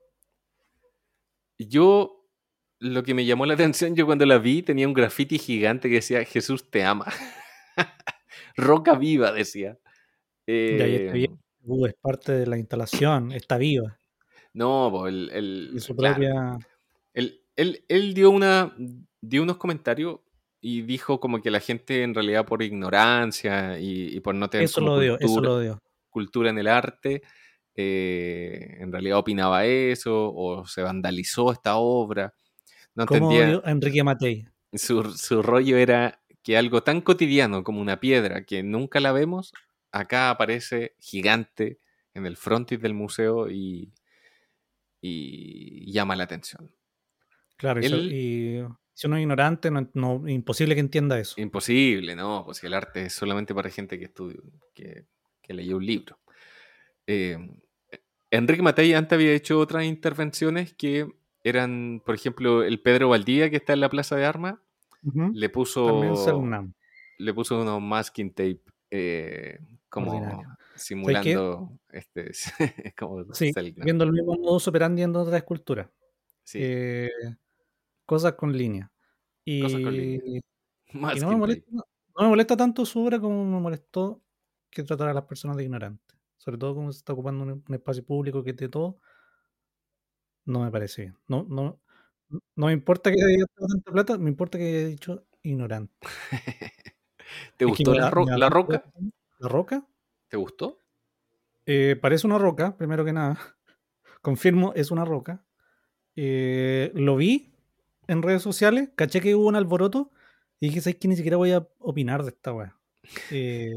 C: yo, lo que me llamó la atención, yo cuando la vi, tenía un graffiti gigante que decía, Jesús te ama. Roca viva, decía.
B: Ya, y está
C: Eh,
B: bien. Uh, es parte de la instalación, está viva.
C: no, po, el,
B: Y
C: el-
B: su
C: claro.
B: propia.
C: Él, él, él dio, una, dio unos comentarios y dijo como que la gente en realidad por ignorancia y, y por no tener
B: Eso
C: como
B: lo dio, eso
C: cultura,
B: lo dio.
C: cultura en el arte, eh, en realidad opinaba eso o se vandalizó esta obra. No
B: ¿Cómo
C: entendía,
B: odio a Enrique Matei?
C: su, su rollo era que algo tan cotidiano como una piedra que nunca la vemos, acá aparece gigante en el frontis del museo y, y llama la atención.
B: Claro, y, so-
C: Él
B: y si uno es ignorante, no, no- imposible que entienda eso.
C: imposible, ¿no? Pues si el arte es solamente para gente que estudia, que, que leyó un libro. Eh, Enrique Matei antes había hecho otras intervenciones que eran, por ejemplo, el Pedro Valdivia que está en la Plaza de Armas,
B: Ujú.
C: le
B: También
C: puso,
B: Selknam,
C: le puso unos masking tape eh,
B: ordinario.
C: como
B: ¿Sabes qué?
C: simulando este, como
B: Sí,
C: Selknam.
B: viendo el mismo modus operandi en otra escultura.
C: Sí,
B: Eh, Cosas con línea.
C: cosas con línea.
B: Y, y no me
C: Masking
B: molesta,
C: tape.
B: no me molesta tanto su obra como me molestó que tratara a las personas de ignorantes. Sobre todo como se está ocupando un, un espacio público que es de todo, no me parece bien. No, no, no me importa que haya gastado tanta plata, me importa que haya dicho ignorante.
C: ¿Te
B: Es que
C: gustó
B: me
C: la,
B: da, me
C: ro-
B: da
C: la
B: tanta
C: roca?
B: lata. ¿La roca?
C: ¿Te gustó?
B: Eh, parece una roca, primero que nada. Confirmo, es una roca. Eh, lo vi en redes sociales, caché que hubo un alboroto y dije, ¿sabes qué? Ni siquiera voy a opinar de esta weá. Eh,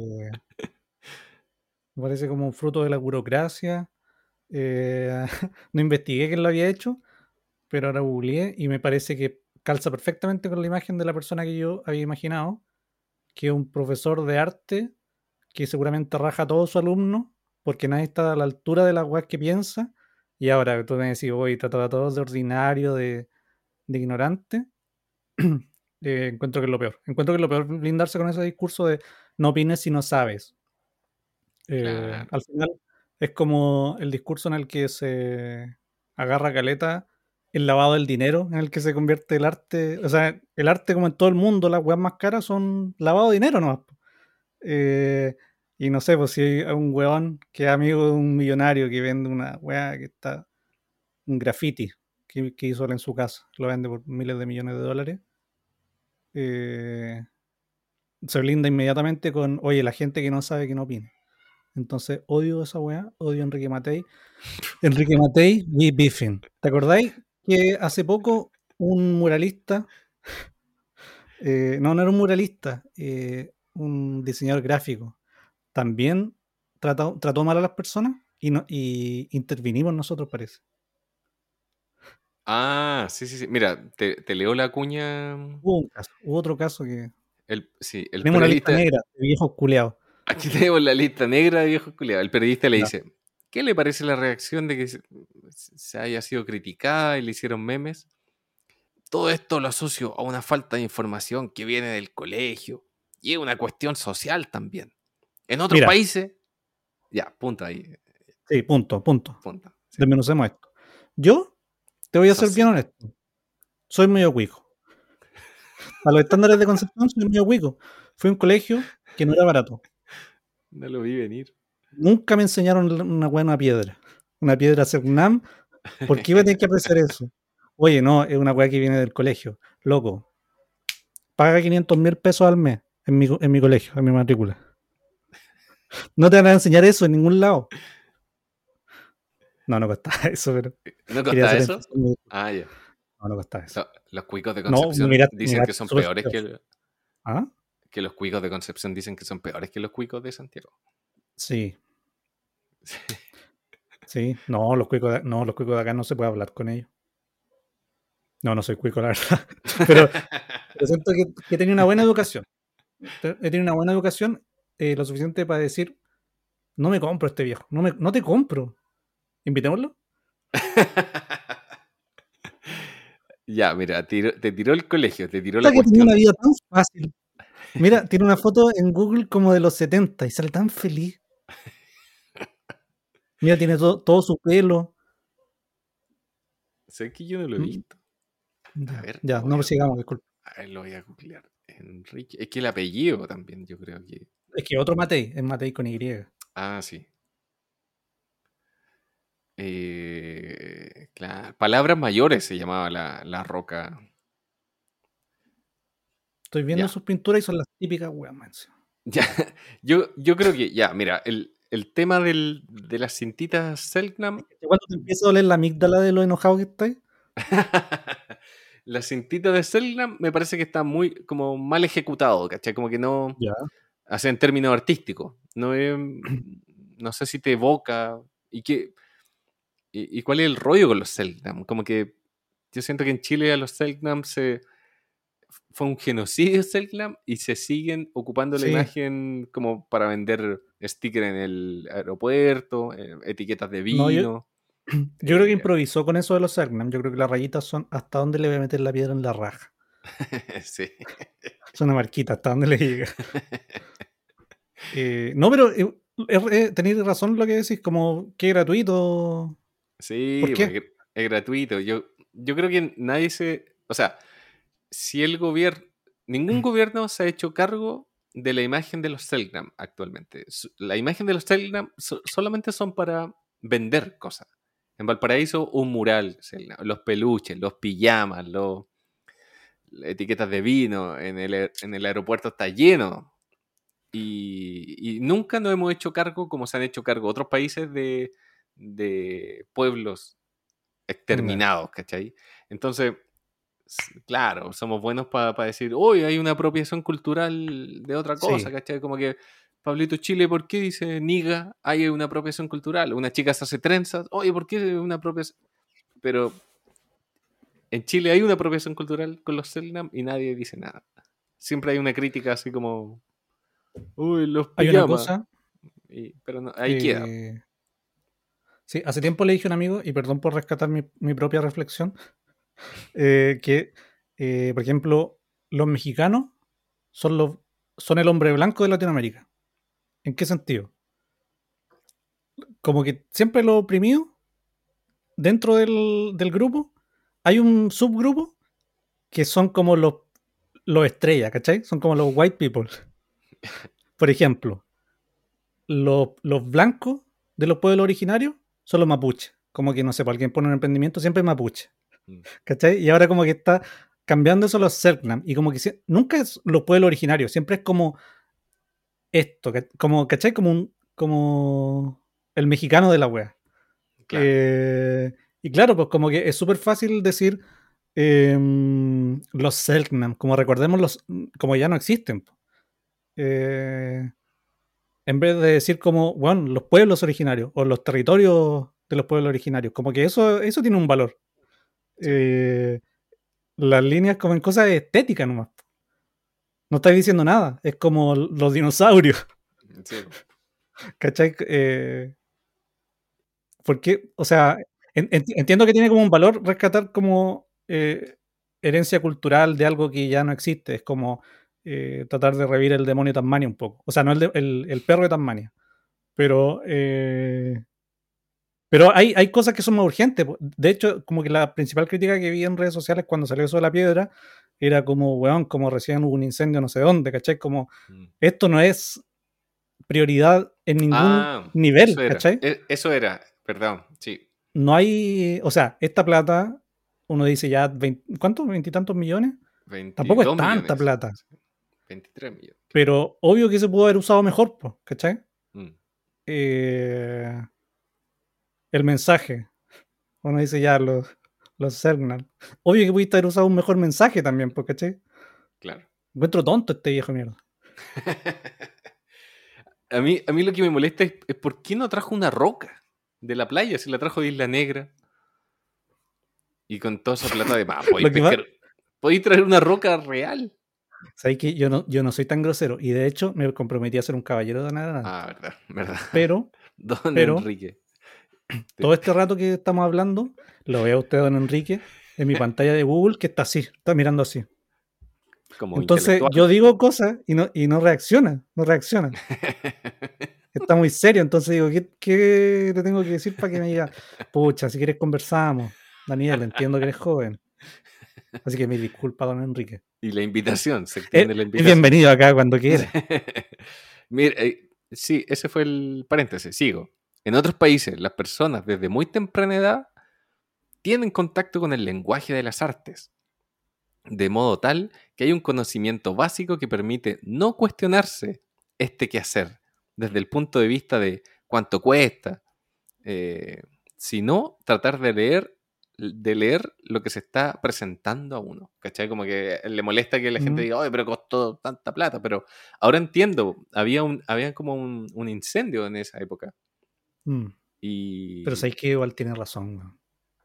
B: Me parece como un fruto de la burocracia. Eh, no investigué quién lo había hecho, pero ahora googleé y me parece que calza perfectamente con la imagen de la persona que yo había imaginado, que es un profesor de arte que seguramente raja a todos sus alumnos porque nadie está a la altura de las weas que piensa. Y ahora tú me decís, voy, trata a todos de ordinario, de, de ignorante. Eh, encuentro que es lo peor. Encuentro que es lo peor blindarse con ese discurso de no opines si no sabes. Eh,
C: Claro.
B: al final es como el discurso en el que se agarra caleta el lavado del dinero, en el que se convierte el arte, o sea, el arte como en todo el mundo, las weas más caras son lavado de dinero nomás. po. Eh, y no sé, pues si hay un weón que es amigo de un millonario que vende una wea que está, un graffiti que, que hizo él en su casa, lo vende por miles de millones de dólares, eh, se blinda inmediatamente con, oye, la gente que no sabe que no opina. Entonces odio esa weá, odio a Enrique Matei. Enrique Matei, we beefing. ¿Te acordáis que hace poco un muralista, eh, no, no era un muralista, eh, un diseñador gráfico, también trató, trató mal a las personas y, no, y intervinimos nosotros, parece?
C: Ah, sí, sí, sí. Mira, te, te leo la cuña.
B: Hubo un caso, hubo otro caso que...
C: El, sí, el
B: Tenemos una lista
C: periodista.
B: negra de viejos culeados.
C: Aquí tenemos la lista negra de viejos culiados. El periodista le
B: Ya.
C: dice: ¿Qué le parece la reacción de que se, se haya sido criticada y le hicieron memes? Todo esto lo asocio a una falta de información que viene del colegio y es una cuestión social también. En otros
B: Mira,
C: países, ya, punta ahí,
B: sí, punto, punto.
C: punta. Sí.
B: Desmenucemos esto. Yo te voy a ser bien
C: Soci-
B: honesto. Soy medio cuico. A los estándares de Concepción soy medio cuico. Fui a un colegio que no era barato.
C: No lo vi venir.
B: Nunca me enseñaron una buena piedra. Una piedra Segnam. ¿Por qué iba a tener que apreciar eso? Oye, no, es una weá que viene del colegio. Loco, paga quinientos mil pesos al mes en mi, en mi colegio, en mi matrícula. No te van a enseñar eso en ningún lado. No, no costaba eso, pero
C: ¿No
B: quería
C: costa
B: hacer
C: eso?
B: énfasis en mi-
C: Ah, ya.
B: No, no costaba eso.
C: Lo- Los cuicos de
B: No, me
C: Concepción
B: miraste, me
C: dicen que
B: miraste
C: son
B: súper
C: peores
B: feo.
C: que,
B: ¿Ah?
C: que los cuicos de Concepción dicen que son peores que los cuicos de Santiago.
B: Sí, sí. No, los cuicos de, no, los cuicos de acá no se puede hablar con ellos. No, no soy cuico, la verdad. Pero, pero siento que, que tenía una buena educación. He tenido una buena educación, eh, lo suficiente para decir, no me compro este viejo, no, me, no te compro. Invitémoslo.
C: Ya, mira, tiro- te tiró el colegio, te tiró la
B: Puta que tenía una
C: cuestión.
B: vida tan fácil. Mira, tiene una foto en Google como de los setenta y sale tan feliz. Mira, tiene todo, todo su pelo.
C: Sé que yo no lo he
B: Mm,
C: visto. A
B: Ya,
C: ver, lo
B: ya,
C: voy
B: no
C: a,
B: sigamos, disculpa.
C: a ver, lo voy a googlear. Enrique. Es que el apellido también, yo creo que.
B: Es que otro Matei, es Matei con Y.
C: Ah, sí. Eh, claro. Palabras mayores se llamaba la, la roca.
B: Estoy viendo
C: Ya.
B: sus pinturas y son las típicas weas, man.
C: Ya. Yo, yo creo que, ya, mira, el, el tema del, de las cintitas Selknam.
B: Cuando te empieza a doler la amígdala de lo enojado que estás,
C: La cintita de Selknam me parece que está muy como mal ejecutado, ¿cachai? Como que no,
B: ya.
C: hace en términos artísticos. No es, no sé si te evoca y qué y, y cuál es el rollo con los Selknam. Como que yo siento que en Chile a los Selknam se fue un genocidio Selknam y se siguen ocupando la
B: Sí,
C: imagen como para vender stickers en el aeropuerto, eh, etiquetas de
B: no, yo,
C: vino.
B: yo creo que
C: eh,
B: improvisó con eso de los Segnam. Yo creo que las rayitas son hasta dónde le voy a meter la piedra en la raja.
C: sí.
B: Son una marquita, hasta dónde le llega. Eh, no, pero eh, eh, tenéis razón lo que decís, como que gratuito. ¿Por
C: Sí, pues,
B: qué?
C: es es gratuito. Yo, yo creo que nadie se. O sea, si el gobierno. Ningún gobierno se ha hecho cargo de la imagen de los Telegram actualmente. Su- La imagen de los Telegram so- solamente son para vender cosas. En Valparaíso, un mural, Selknam, los peluches, los pijamas, los, las etiquetas de vino. En el, aer- en el aeropuerto está lleno. Y, y nunca nos hemos hecho cargo, como se han hecho cargo otros países, de, de pueblos
B: Ya.
C: exterminados, ¿cachai? Entonces, s- claro, somos buenos para decir, hoy hay una apropiación cultural de otra cosa,
B: Sí,
C: ¿cachai? Como que, Pablito Chile, ¿por qué dice niga? Hay una apropiación cultural. Una chica se hace trenzas, oye, ¿por qué una apropiación? Pero en Chile hay una apropiación cultural con los Selnam y nadie dice nada. Siempre hay una crítica así como, uy, los
B: hay una
C: pijamas.
B: cosa.
C: Y- pero no, ahí queda.
B: eh, sí, hace tiempo le dije a un amigo, y perdón por rescatar mi, mi propia reflexión, eh, que, eh, por ejemplo, los mexicanos son, los, son el hombre blanco de Latinoamérica. ¿En qué sentido? como que siempre lo oprimido dentro del, del grupo hay un subgrupo que son como los, los estrellas, ¿cachai? Son como los white people. Por ejemplo, los, los blancos de los pueblos originarios son los mapuches. Como que, no sé, para alguien pone un emprendimiento, siempre es mapuche. ¿Cachai? Y ahora como que está cambiando eso a los Selknam. Y como que si, nunca es los pueblos originarios, siempre es como esto, como, ¿cachai? Como un, como el mexicano de la wea. Claro. Eh, y claro, pues como que es súper fácil decir eh, los Selknam, como recordemos los, como ya no existen. Eh, en vez de decir como, bueno, los pueblos originarios o los territorios de los pueblos originarios, como que eso, eso tiene un valor. Sí. Eh, las líneas como en cosas estéticas nomás. No estáis diciendo nada, es como los dinosaurios. Sí. ¿Cachai? Eh, porque, o sea, en, en, entiendo que tiene como un valor rescatar como eh, herencia cultural de algo que ya no existe. Es como eh, tratar de revivir el demonio de Tasmania un poco. O sea, no el, de, el, el perro de Tasmania. Pero, eh, pero hay, hay cosas que son más urgentes. De hecho, como que la principal crítica que vi en redes sociales cuando salió eso de la piedra era como, weón, como recién hubo un incendio no sé dónde, ¿cachai? Como, mm. esto no es prioridad en ningún ah, nivel,
C: eso era.
B: ¿cachai?
C: Eso era, perdón, sí.
B: No hay, o sea, esta plata, uno dice ya, veinte, ¿cuántos? ¿Veintitantos millones? Tampoco es tanta millones. Plata.
C: veintitrés millones.
B: Pero obvio que se pudo haber usado mejor, ¿cachai? Mm. Eh, el mensaje. Uno dice ya, los, los Selknam. Obvio que pudiste haber usado un mejor mensaje también, ¿cachai?
C: Claro.
B: Encuentro tonto este viejo mierda.
C: a, mí, a mí lo que me molesta es, es por qué no trajo una roca de la playa, si la trajo de Isla Negra. Y con toda esa plata de más, podéis, pescar, va... podéis traer una roca real.
B: Sabes que yo no, yo no soy tan grosero y de hecho me comprometí a ser un caballero de nada.
C: Ah, verdad, verdad.
B: Pero,
C: don
B: pero
C: Enrique.
B: Todo este rato que estamos hablando, lo ve a usted, don Enrique, en mi pantalla de Google, que está así, está mirando así. Como Entonces yo digo cosas y no, y no reacciona, no reacciona. Está muy serio, entonces digo, ¿qué, ¿qué te tengo que decir para que me diga? Pucha, si quieres conversamos. Daniel, entiendo que eres joven. Así que me disculpa, don Enrique.
C: Y la invitación, se extiende
B: eh,
C: la invitación.
B: Bienvenido acá cuando quiera.
C: Mira, eh, sí, ese fue el paréntesis, sigo. En otros países, las personas desde muy temprana edad tienen contacto con el lenguaje de las artes, de modo tal que hay un conocimiento básico que permite no cuestionarse este quehacer desde el punto de vista de cuánto cuesta, eh, sino tratar de leer, de leer lo que se está presentando a uno, ¿cachai? Como que le molesta que la mm. gente diga, oye, pero costó tanta plata, pero ahora entiendo, había, un, había como un, un incendio en esa época.
B: Mm.
C: Y...
B: Pero sabéis que igual tiene razón, ¿no?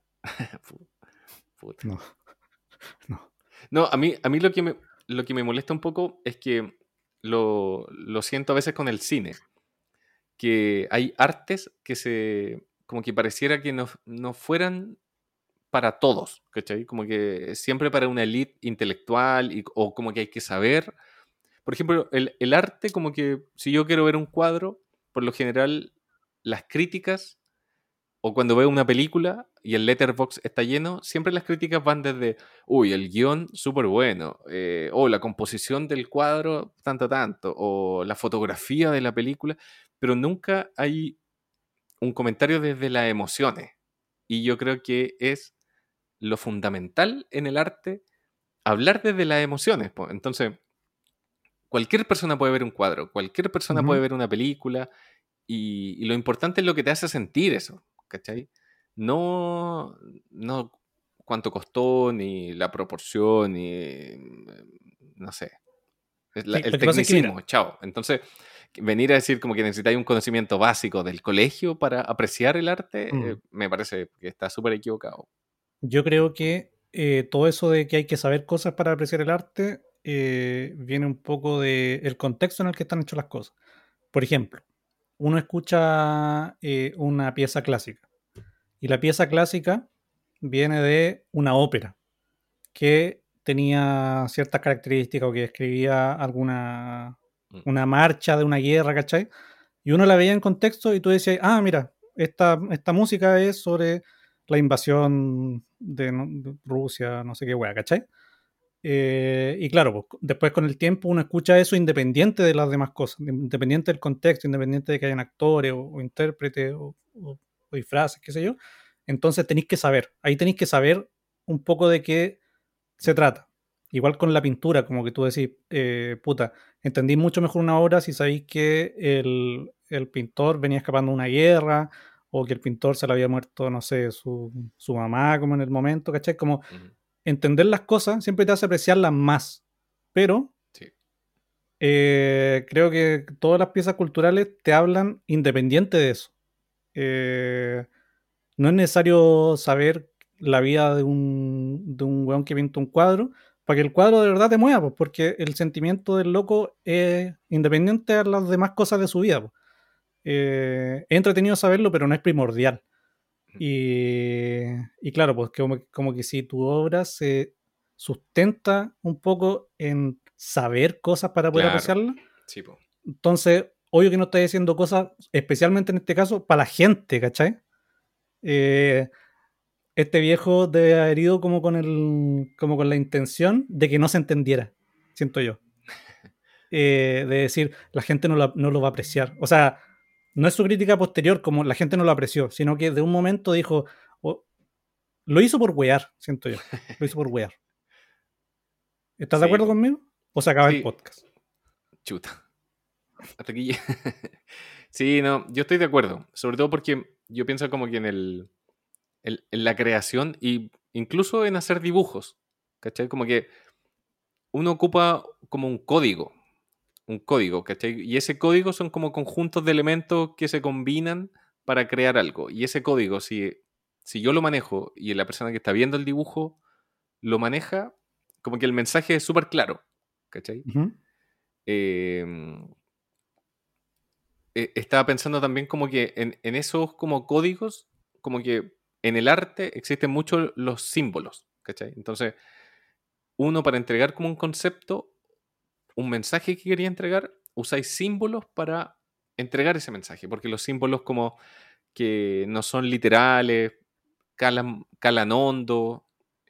C: Puta.
B: No. No.
C: No, a mí, a mí lo, que me, lo que me molesta un poco es que lo, lo siento a veces con el cine, que hay artes que se, como que pareciera que no, no fueran para todos, ¿cachai? Como que siempre para una élite intelectual y, o como que hay que saber. Por ejemplo, el, el arte, como que si yo quiero ver un cuadro, por lo general las críticas, o cuando veo una película y el Letterboxd está lleno, siempre las críticas van desde, uy, el guión súper bueno, eh, o la composición del cuadro, tanto, tanto, o la fotografía de la película, pero nunca hay un comentario desde las emociones. Y yo creo que es lo fundamental en el arte, hablar desde las emociones. Pues. Entonces, cualquier persona puede ver un cuadro, cualquier persona uh-huh. puede ver una película, y, y lo importante es lo que te hace sentir eso, ¿cachai? No, no cuánto costó, ni la proporción, ni no sé. La, sí, el tecnicismo, es que chao. Entonces, venir a decir como que necesitáis un conocimiento básico del colegio para apreciar el arte, mm. eh, me parece que está súper equivocado.
B: Yo creo que eh, todo eso de que hay que saber cosas para apreciar el arte eh, viene un poco del contexto en el que están hechas las cosas. Por ejemplo, uno escucha eh, una pieza clásica y la pieza clásica viene de una ópera que tenía ciertas características o que describía alguna una marcha de una guerra, ¿cachai? Y uno la veía en contexto y tú decías, ah, mira, esta, esta música es sobre la invasión de, no- de Rusia, no sé qué wea, ¿cachai? Eh, y claro, pues, después con el tiempo uno escucha eso independiente de las demás cosas, independiente del contexto, independiente de que hayan actores o, o intérpretes o, o, o disfraces, qué sé yo. Entonces tenéis que saber, ahí tenéis que saber un poco de qué se trata. Igual con la pintura, como que tú decís, eh, puta, entendí mucho mejor una obra si sabéis que el, el pintor venía escapando de una guerra o que el pintor se le había muerto, no sé, su, su mamá como en el momento, ¿cachai? Como
C: Ujú.
B: entender las cosas siempre te hace apreciarlas más, pero
C: Sí,
B: eh, creo que todas las piezas culturales te hablan independiente de eso. Eh, no es necesario saber la vida de un, de un weón que pinta un cuadro para que el cuadro de verdad te mueva, pues, porque el sentimiento del loco es independiente de las demás cosas de su vida. Pues. Eh, es entretenido saberlo, pero no es primordial. Y, y claro, pues como, como que si tu obra se sustenta un poco en saber cosas para poder
C: claro.
B: apreciarla,
C: Sí, po.
B: entonces, obvio que no estás diciendo cosas, especialmente en este caso, para la gente, ¿cachai? Eh, este viejo debe haber ido como con el, como con la intención de que no se entendiera, siento yo. Eh, de decir, la gente no, la- no lo va a apreciar. O sea, no es su crítica posterior, como la gente no lo apreció, sino que de un momento dijo, "Oh, lo hizo por wear, siento yo. Lo hizo por wear. ¿Estás de
C: Sí,
B: acuerdo
C: po.
B: conmigo? O se acaba el
C: Sí,
B: podcast.
C: chuta. Hasta aquí. Sí, no, yo estoy de acuerdo. Sobre todo porque yo pienso como que en el, el- en la creación y incluso en hacer dibujos. ¿Cachai? Como que uno ocupa como un código. Un código, ¿cachai? Y ese código son como conjuntos de elementos que se combinan para crear algo. Y ese código, si, si yo lo manejo y la persona que está viendo el dibujo lo maneja, como que el mensaje es súper claro. ¿Cachai?
B: Ujú.
C: Eh, eh, estaba pensando también como que en, en esos como códigos, como que en el arte existen muchos los símbolos, ¿cachai? Entonces, uno para entregar como un concepto, un mensaje que quería entregar, usáis símbolos para entregar ese mensaje, porque los símbolos como que no son literales, calan, calan hondo,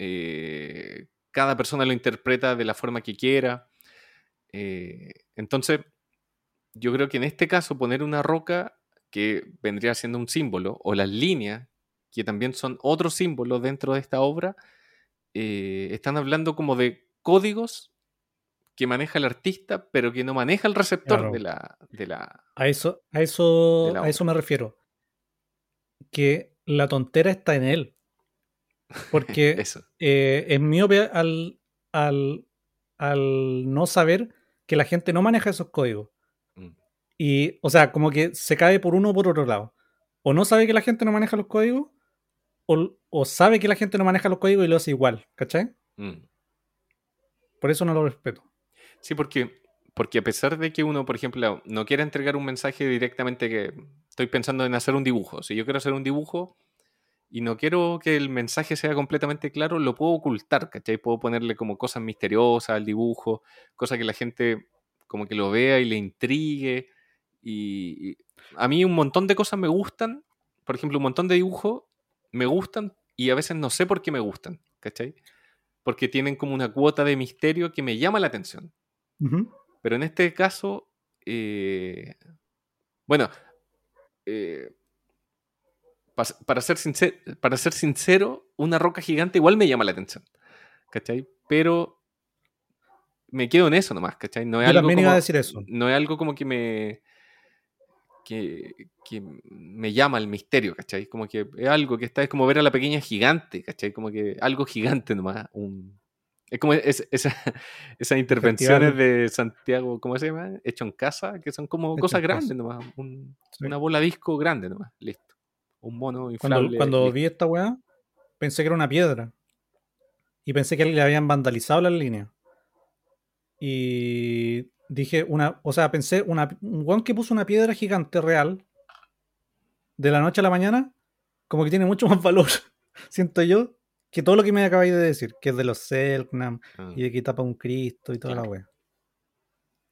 C: eh, cada persona lo interpreta de la forma que quiera. eh, entonces, yo creo que en este caso poner una roca que vendría siendo un símbolo, o las líneas, que también son otros símbolos dentro de esta obra, eh, están hablando como de códigos que maneja el artista, pero que no maneja el receptor de
B: Claro.
C: la, de la,
B: A eso, a
C: de
B: eso,
C: la
B: a eso
C: obra.
B: me refiero. Que la tontera está en él. Porque
C: Eso.
B: eh, es miope al, al, al no saber que la gente no maneja esos códigos.
C: Mm.
B: Y, o sea, como que se cae por uno o por otro lado. O no sabe que la gente no maneja los códigos, o, o sabe que la gente no maneja los códigos y lo hace igual, ¿cachai?
C: Mm.
B: Por eso no lo respeto.
C: Sí, porque, porque a pesar de que uno, por ejemplo, no quiera entregar un mensaje directamente que estoy pensando en hacer un dibujo. Si yo quiero hacer un dibujo y no quiero que el mensaje sea completamente claro, lo puedo ocultar, ¿cachai? Puedo ponerle como cosas misteriosas al dibujo, cosas que la gente como que lo vea y le intrigue. Y, y a mí un montón de cosas me gustan, por ejemplo, un montón de dibujos me gustan y a veces no sé por qué me gustan, ¿cachai? Porque tienen como una cuota de misterio que me llama la atención.
B: Ujú.
C: Pero en este caso, eh, bueno, eh, pas- para ser sincero, para ser sincero, una roca gigante igual me llama la atención, ¿cachai? Pero me quedo en eso nomás, ¿cachai? No es
B: Yo
C: algo
B: también iba a
C: como,
B: decir eso.
C: no es algo como que me, que, que me llama el misterio, ¿cachai? Como que es algo que está, es como ver a la pequeña gigante, ¿cachai? Como que algo gigante nomás, un... Es como es- esa- esas
B: El
C: intervenciones
B: festival
C: de Santiago, ¿cómo se llama? Hecho en casa, que son como
B: hecho
C: cosas
B: en casa.
C: grandes nomás, un-
B: Sí.
C: una bola disco grande nomás, listo. Un mono
B: Cuando,
C: inflable,
B: cuando vi
C: listo.
B: esta weá, pensé que era una piedra. Y pensé que le habían vandalizado las líneas. Y dije, una, o sea, pensé, una, un weón que puso una piedra gigante real de la noche a la mañana, como que tiene mucho más valor, siento yo, que todo lo que me acabáis de decir, que es de los Selknam
C: Ah,
B: y de que tapa un Cristo y toda la
C: claro,
B: wea.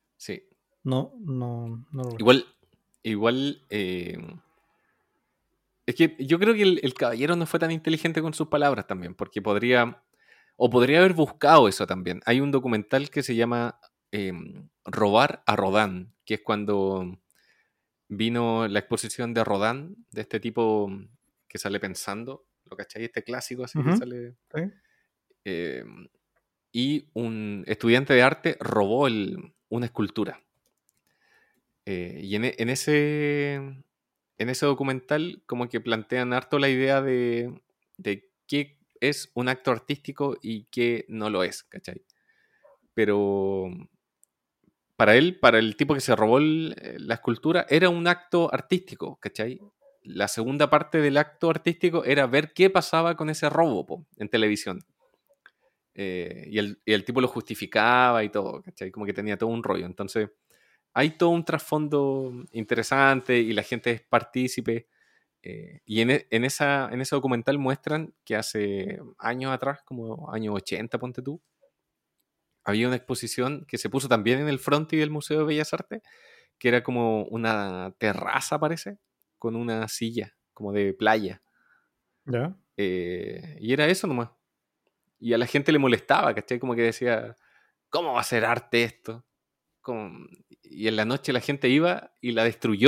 C: sí.
B: No, no, no lo respeto.
C: Igual, igual, eh, Es que yo creo que el, el caballero no fue tan inteligente con sus palabras también, porque podría, o podría haber buscado eso también. Hay un documental que se llama eh, Robar a Rodin, que es cuando vino la exposición de Rodin, de este tipo que sale pensando, ¿lo cachai? Este clásico así que
B: Ujú,
C: sale...
B: ¿sí?
C: eh, y un estudiante de arte robó el- una escultura. Eh, y en, e- en ese, en ese documental como que plantean harto la idea de, de qué es un acto artístico y qué no lo es, ¿cachai? Pero para él, para el tipo que se robó el- eh, la escultura, era un acto artístico, ¿cachai? La segunda parte del acto artístico era ver qué pasaba con ese robo po, en televisión. Eh, y, el, y el tipo lo justificaba y todo, ¿cachai? Como que tenía todo un rollo. Entonces, hay todo un trasfondo interesante y la gente es partícipe. Eh, y en, e- en esa, en ese documental muestran que hace años atrás, como años ochenta, ponte tú, había una exposición que se puso también en el frontis del Museo de Bellas Artes, que era como una terraza, parece, con una silla, como de playa.
B: ¿Ya?
C: Eh, y era eso nomás. Y a la gente le molestaba, ¿cachai? Como que decía, ¿cómo va a ser arte esto? Como- Y en la noche la gente iba y la destruyó.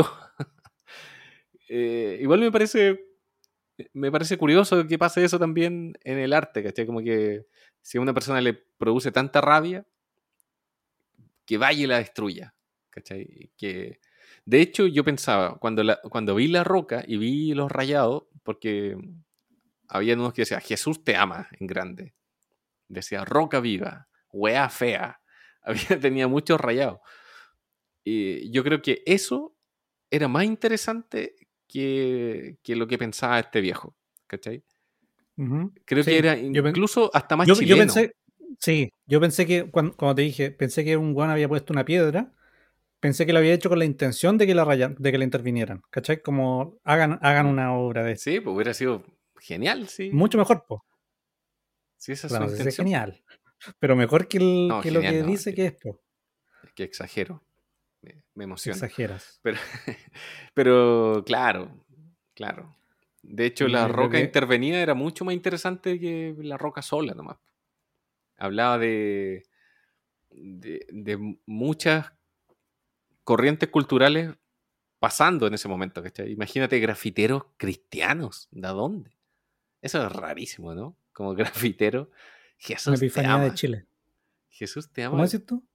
C: Eh, igual me parece, me parece curioso que pase eso también en el arte, ¿cachai? Como que si a una persona le produce tanta rabia, que vaya y la destruya, ¿cachai? Que, de hecho, yo pensaba, cuando, la, cuando vi La Roca y vi Los Rayados, porque había unos que decían, Jesús te ama en grande. Decía, Roca viva, wea fea. Había, tenía muchos rayados. Y yo creo que eso era más interesante que, que lo que pensaba este viejo, ¿cachai?
B: Ujú.
C: Creo que
B: Sí,
C: era
B: yo, pen-
C: incluso hasta más
B: yo, yo
C: chileno.
B: pensé, sí, yo pensé que, cuando, como te dije, pensé que un guan había puesto una piedra, pensé que lo había hecho con la intención de que la rayan, de que la intervinieran, ¿cachai? Como hagan, hagan
C: Mm,
B: una obra de esto.
C: Sí, pues hubiera sido genial si,
B: Mucho mejor, pues.
C: si esa
B: O
C: es
B: sea,
C: su
B: no sé si es
C: intención.
B: genial, pero mejor que, el,
C: No,
B: que lo
C: genial,
B: que
C: no, es
B: dice
C: que,
B: que es, pues.
C: es que exagero, me, me emociono.
B: Exageras.
C: Pero, pero claro, claro. De hecho,
B: Sí,
C: la
B: yo creo
C: roca
B: que.
C: intervenida era mucho más interesante que la roca sola nomás. Hablaba de, de, de muchas corrientes culturales pasando en ese momento, ¿cachai? Imagínate grafiteros cristianos, ¿de dónde? Eso es rarísimo, ¿no? Como grafitero,
B: Una
C: Jesús te
B: epifanía de
C: ama.
B: Chile.
C: Jesús te
B: ¿Cómo
C: ama.
B: decís tú?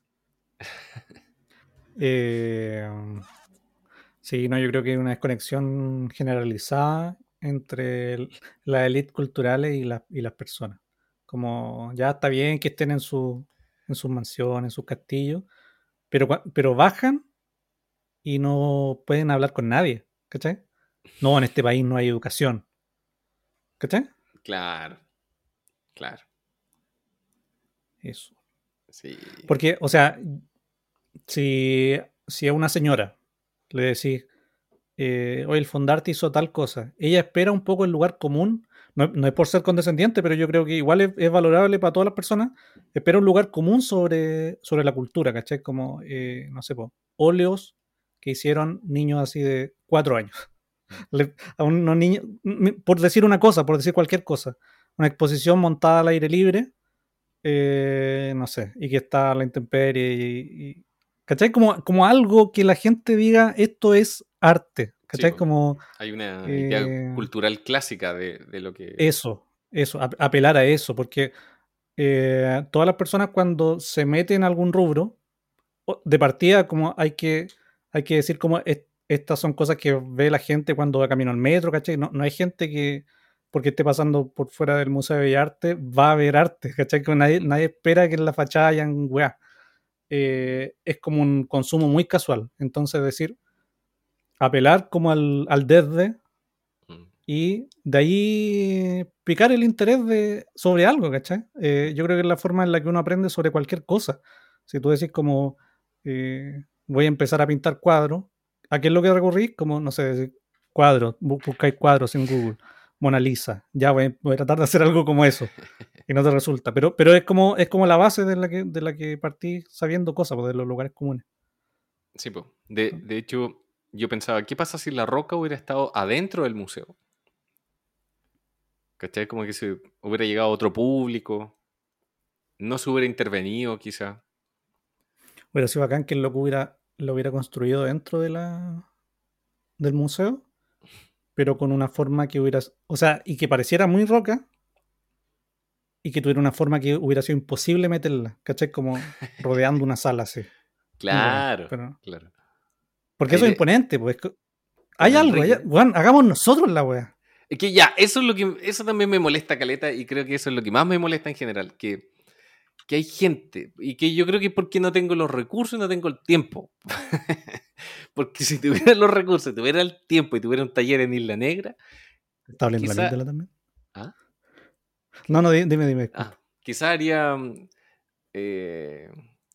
B: Eh, sí, no, yo creo que hay una desconexión generalizada entre el- las élites culturales y, la- y las personas. Como ya está bien que estén en, su, en sus mansiones, en sus castillos, pero, cua- pero bajan y no pueden hablar con nadie, ¿cachai? No, en este país no hay educación, ¿cachai?
C: Claro, claro.
B: Eso.
C: Sí.
B: Porque, o sea, si, si a una señora le decís, eh, oye, el Fondarte hizo tal cosa, ella espera un poco el lugar común, no, no es por ser condescendiente, pero yo creo que igual es, es valorable para todas las personas, espera un lugar común sobre, sobre la cultura, ¿cachai? Como, eh, no sé, po, óleos que hicieron niños así de cuatro años. Le- a unos niños, m- por decir una cosa, por decir cualquier cosa, una exposición montada al aire libre, eh, no sé, y que está a la intemperie y, y- ¿cachai? Como, como algo que la gente diga, esto es arte,
C: Sí,
B: ¿cachai?
C: po.
B: Como
C: Hay una idea
B: eh,
C: cultural clásica de, de lo que...
B: eso, eso, ap- apelar a eso, porque eh, todas las personas cuando se meten en algún rubro, o- de partida como hay que, hay que decir como es- estas son cosas que ve la gente cuando va camino al metro, ¿cachai? No, no hay gente que porque esté pasando por fuera del Museo de Bellas Artes va a ver arte, ¿cachai? Que nadie, nadie espera que en la fachada hayan weá. Eh, es como un consumo muy casual. Entonces decir, apelar como al, al desde
C: Mm.
B: y de ahí picar el interés de, sobre algo, ¿cachai? Eh, yo creo que es la forma en la que uno aprende sobre cualquier cosa. Si tú decís como, eh, voy a empezar a pintar cuadros, ¿a qué es lo que recurrís? Como, no sé, decir, cuadros, bu- buscáis cuadros en Google, Mona Lisa, ya voy, voy a tratar de hacer algo como eso, y no te resulta. Pero, pero es, como, es como la base de la que, de la que partí sabiendo cosas, pues, de los lugares comunes.
C: Sí, po. De, de hecho, yo pensaba, ¿qué pasa si La Roca hubiera estado adentro del museo? ¿Cachai? Como que se hubiera llegado a otro público, no se hubiera intervenido quizá.
B: Hubiera sido bacán que el loco hubiera, lo hubiera construido dentro de la, del museo, pero con una forma que hubiera, o sea, y que pareciera muy Roca y que tuviera una forma que hubiera sido imposible meterla, ¿cachai? Como rodeando una sala así. Muy bacán.
C: Claro,
B: Pero,
C: claro.
B: porque
C: Ahí
B: eso es
C: de-
B: imponente, pues. co-
C: con
B: Hay algo, hay,
C: Enrique.
B: weón, hagamos nosotros la wea.
C: Es que ya, eso es lo que, eso también me molesta, caleta, y creo que eso es lo que más me molesta en general, que, que hay gente, y que yo creo que es porque no tengo los recursos y no tengo el tiempo. Porque si tuviera los recursos, tuviera el tiempo y tuviera un taller en Isla Negra,
B: ¿Está hablando la
C: quizá...
B: amígdala también?
C: ¿Ah?
B: No,
C: ¿Qué?
B: no, di- dime, dime,
C: Ah,
B: disculpa.
C: quizá haría mm, eh,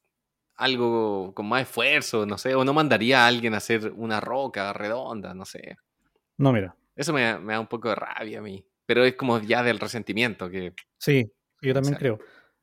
C: algo con más esfuerzo, no sé, o no mandaría a alguien a hacer una roca redonda, no sé.
B: No, mira.
C: Eso me, me da un poco de rabia a mí, pero es como ya del resentimiento que,
B: Sí, yo
C: que me
B: también
C: sale.
B: creo.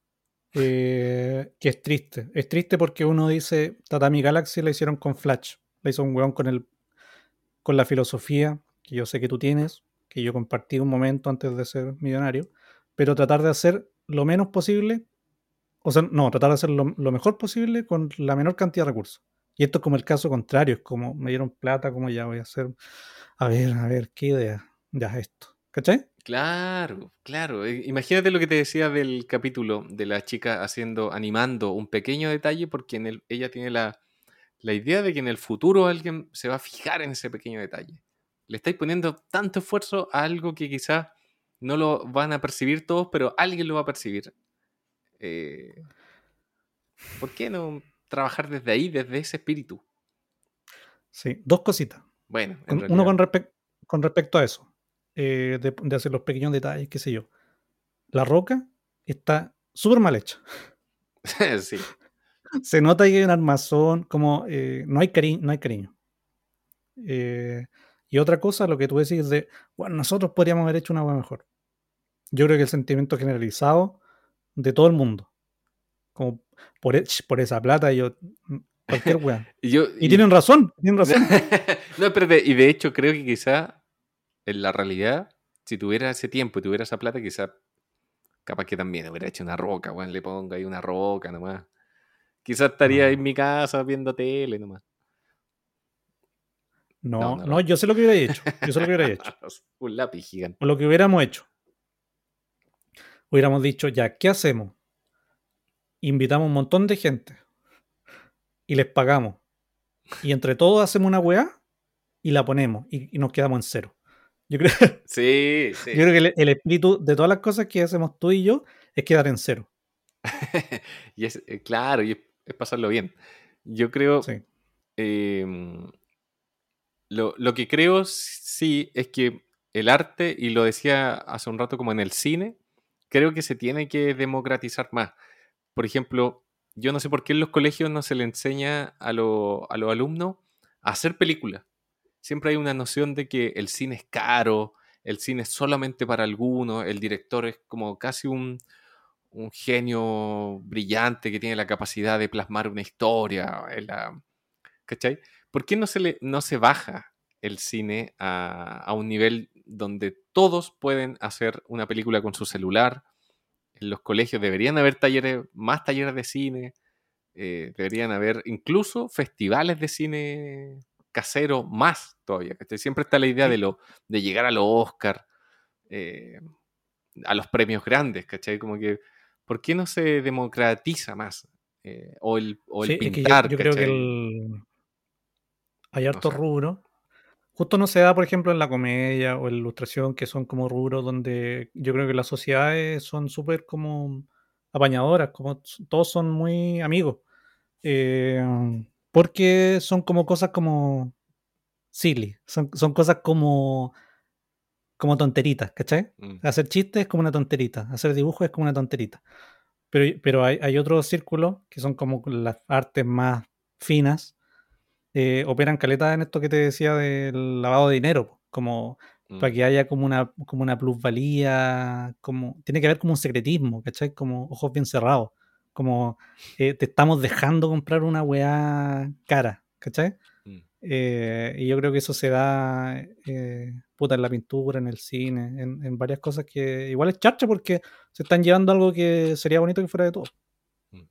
B: Eh, que es triste. Es triste porque uno dice, Tatami Galaxy la hicieron con Flash. La hizo un weón con, el, con la filosofía que yo sé que tú tienes, que yo compartí un momento antes de ser millonario, pero tratar de hacer lo menos posible, o sea, no, tratar de hacer lo, lo mejor posible con la menor cantidad de recursos. Y esto es como el caso contrario, es como me dieron plata, como ya voy a hacer, a ver, a ver, qué idea, ya esto. ¿Cachai?
C: Claro, claro. eh, Imagínate lo que te decía del capítulo de la chica haciendo, animando un pequeño detalle porque en el, ella tiene la, la idea de que en el futuro alguien se va a fijar en ese pequeño detalle. Le estáis poniendo tanto esfuerzo a algo que quizás no lo van a percibir todos, pero alguien lo va a percibir. Eh, ¿Por qué no trabajar desde ahí, desde ese espíritu?
B: Sí, dos cositas.
C: Bueno, en
B: Con- uno
C: realidad,
B: con, respe- con respecto a eso, eh, de, de hacer los pequeños detalles, qué sé yo. La roca está súper mal hecha.
C: sí.
B: Se nota que hay un armazón, como eh, no, hay cari no hay cariño. Eh, y otra cosa, lo que tú decís de, bueno, nosotros podríamos haber hecho una hueá mejor. Yo creo que el sentimiento generalizado de todo el mundo, como por, e- por esa plata, yo, cualquier hueá.
C: Y yo,
B: Y
C: y-
B: tienen razón, tienen razón.
C: no, pero de- y de hecho creo que quizá en la realidad, si tuviera ese tiempo y tuviera esa plata, quizá capaz que también hubiera hecho una roca, weón, le pongo ahí una roca nomás. Quizá estaría en
B: No,
C: mi casa viendo tele nomás. No,
B: no,
C: una
B: no,
C: roca.
B: yo sé lo que hubiera hecho. Yo sé lo que hubiera hecho.
C: Un lápiz gigante.
B: O lo que hubiéramos hecho. Hubiéramos dicho, ya, ¿qué hacemos? Invitamos un montón de gente y les pagamos. Y entre todos hacemos una weá y la ponemos y, y nos quedamos en cero. Yo creo,
C: Sí,
B: yo
C: sí.
B: creo que el, el espíritu de todas las cosas que hacemos tú y yo es quedar en cero.
C: Y es, eh, claro, y es, es pasarlo bien. Yo creo,
B: Sí.
C: em, lo, lo que creo sí es que el arte, y lo decía hace un rato como en el cine, creo que se tiene que democratizar más. Por ejemplo, yo no sé por qué en los colegios no se le enseña a, lo- a los alumnos a hacer películas. Siempre hay una noción de que el cine es caro, el cine es solamente para algunos, el director es como casi un, un genio brillante que tiene la capacidad de plasmar una historia. en la- ¿Cachai? ¿Por qué no se, le, no se baja el cine a, a un nivel donde todos pueden hacer una película con su celular? En los colegios deberían haber talleres, más talleres de cine, eh, deberían haber incluso festivales de cine casero más todavía. ¿Cachai? Siempre está la idea de,
B: Sí,
C: lo, de llegar a los Oscar, eh, a los premios grandes, ¿cachai? Como que, ¿por qué no se democratiza más? Eh, o, el, o el
B: sí, es que yo,
C: pintar,
B: yo creo que
C: ¿cachai?
B: el, hay
C: No
B: hartos
C: sé.
B: rubros. Justo no se da, por ejemplo, en la comedia o en la ilustración, que son como rubros donde yo creo que las sociedades son súper como apañadoras, como s- todos son muy amigos. Eh, Porque son como cosas como silly, son, son cosas como, como tonteritas, ¿cachai?
C: Mm.
B: Hacer chistes es como una tonterita, hacer dibujos es como una tonterita. Pero, pero hay, hay otros círculos que son como las artes más finas, eh, operan caleta en esto que te decía del lavado de dinero, po, como para
C: Mm.
B: que haya como una, como una plusvalía, como, tiene que haber como un secretismo, ¿cachai? Como ojos bien cerrados, como eh, te estamos dejando comprar una weá cara, ¿cachai?
C: Mm.
B: Eh, y yo creo que eso se da eh, puta, en la pintura, en el cine, en, en varias cosas que igual es charcha porque se están llevando algo que sería bonito que fuera de todo.
C: Mm.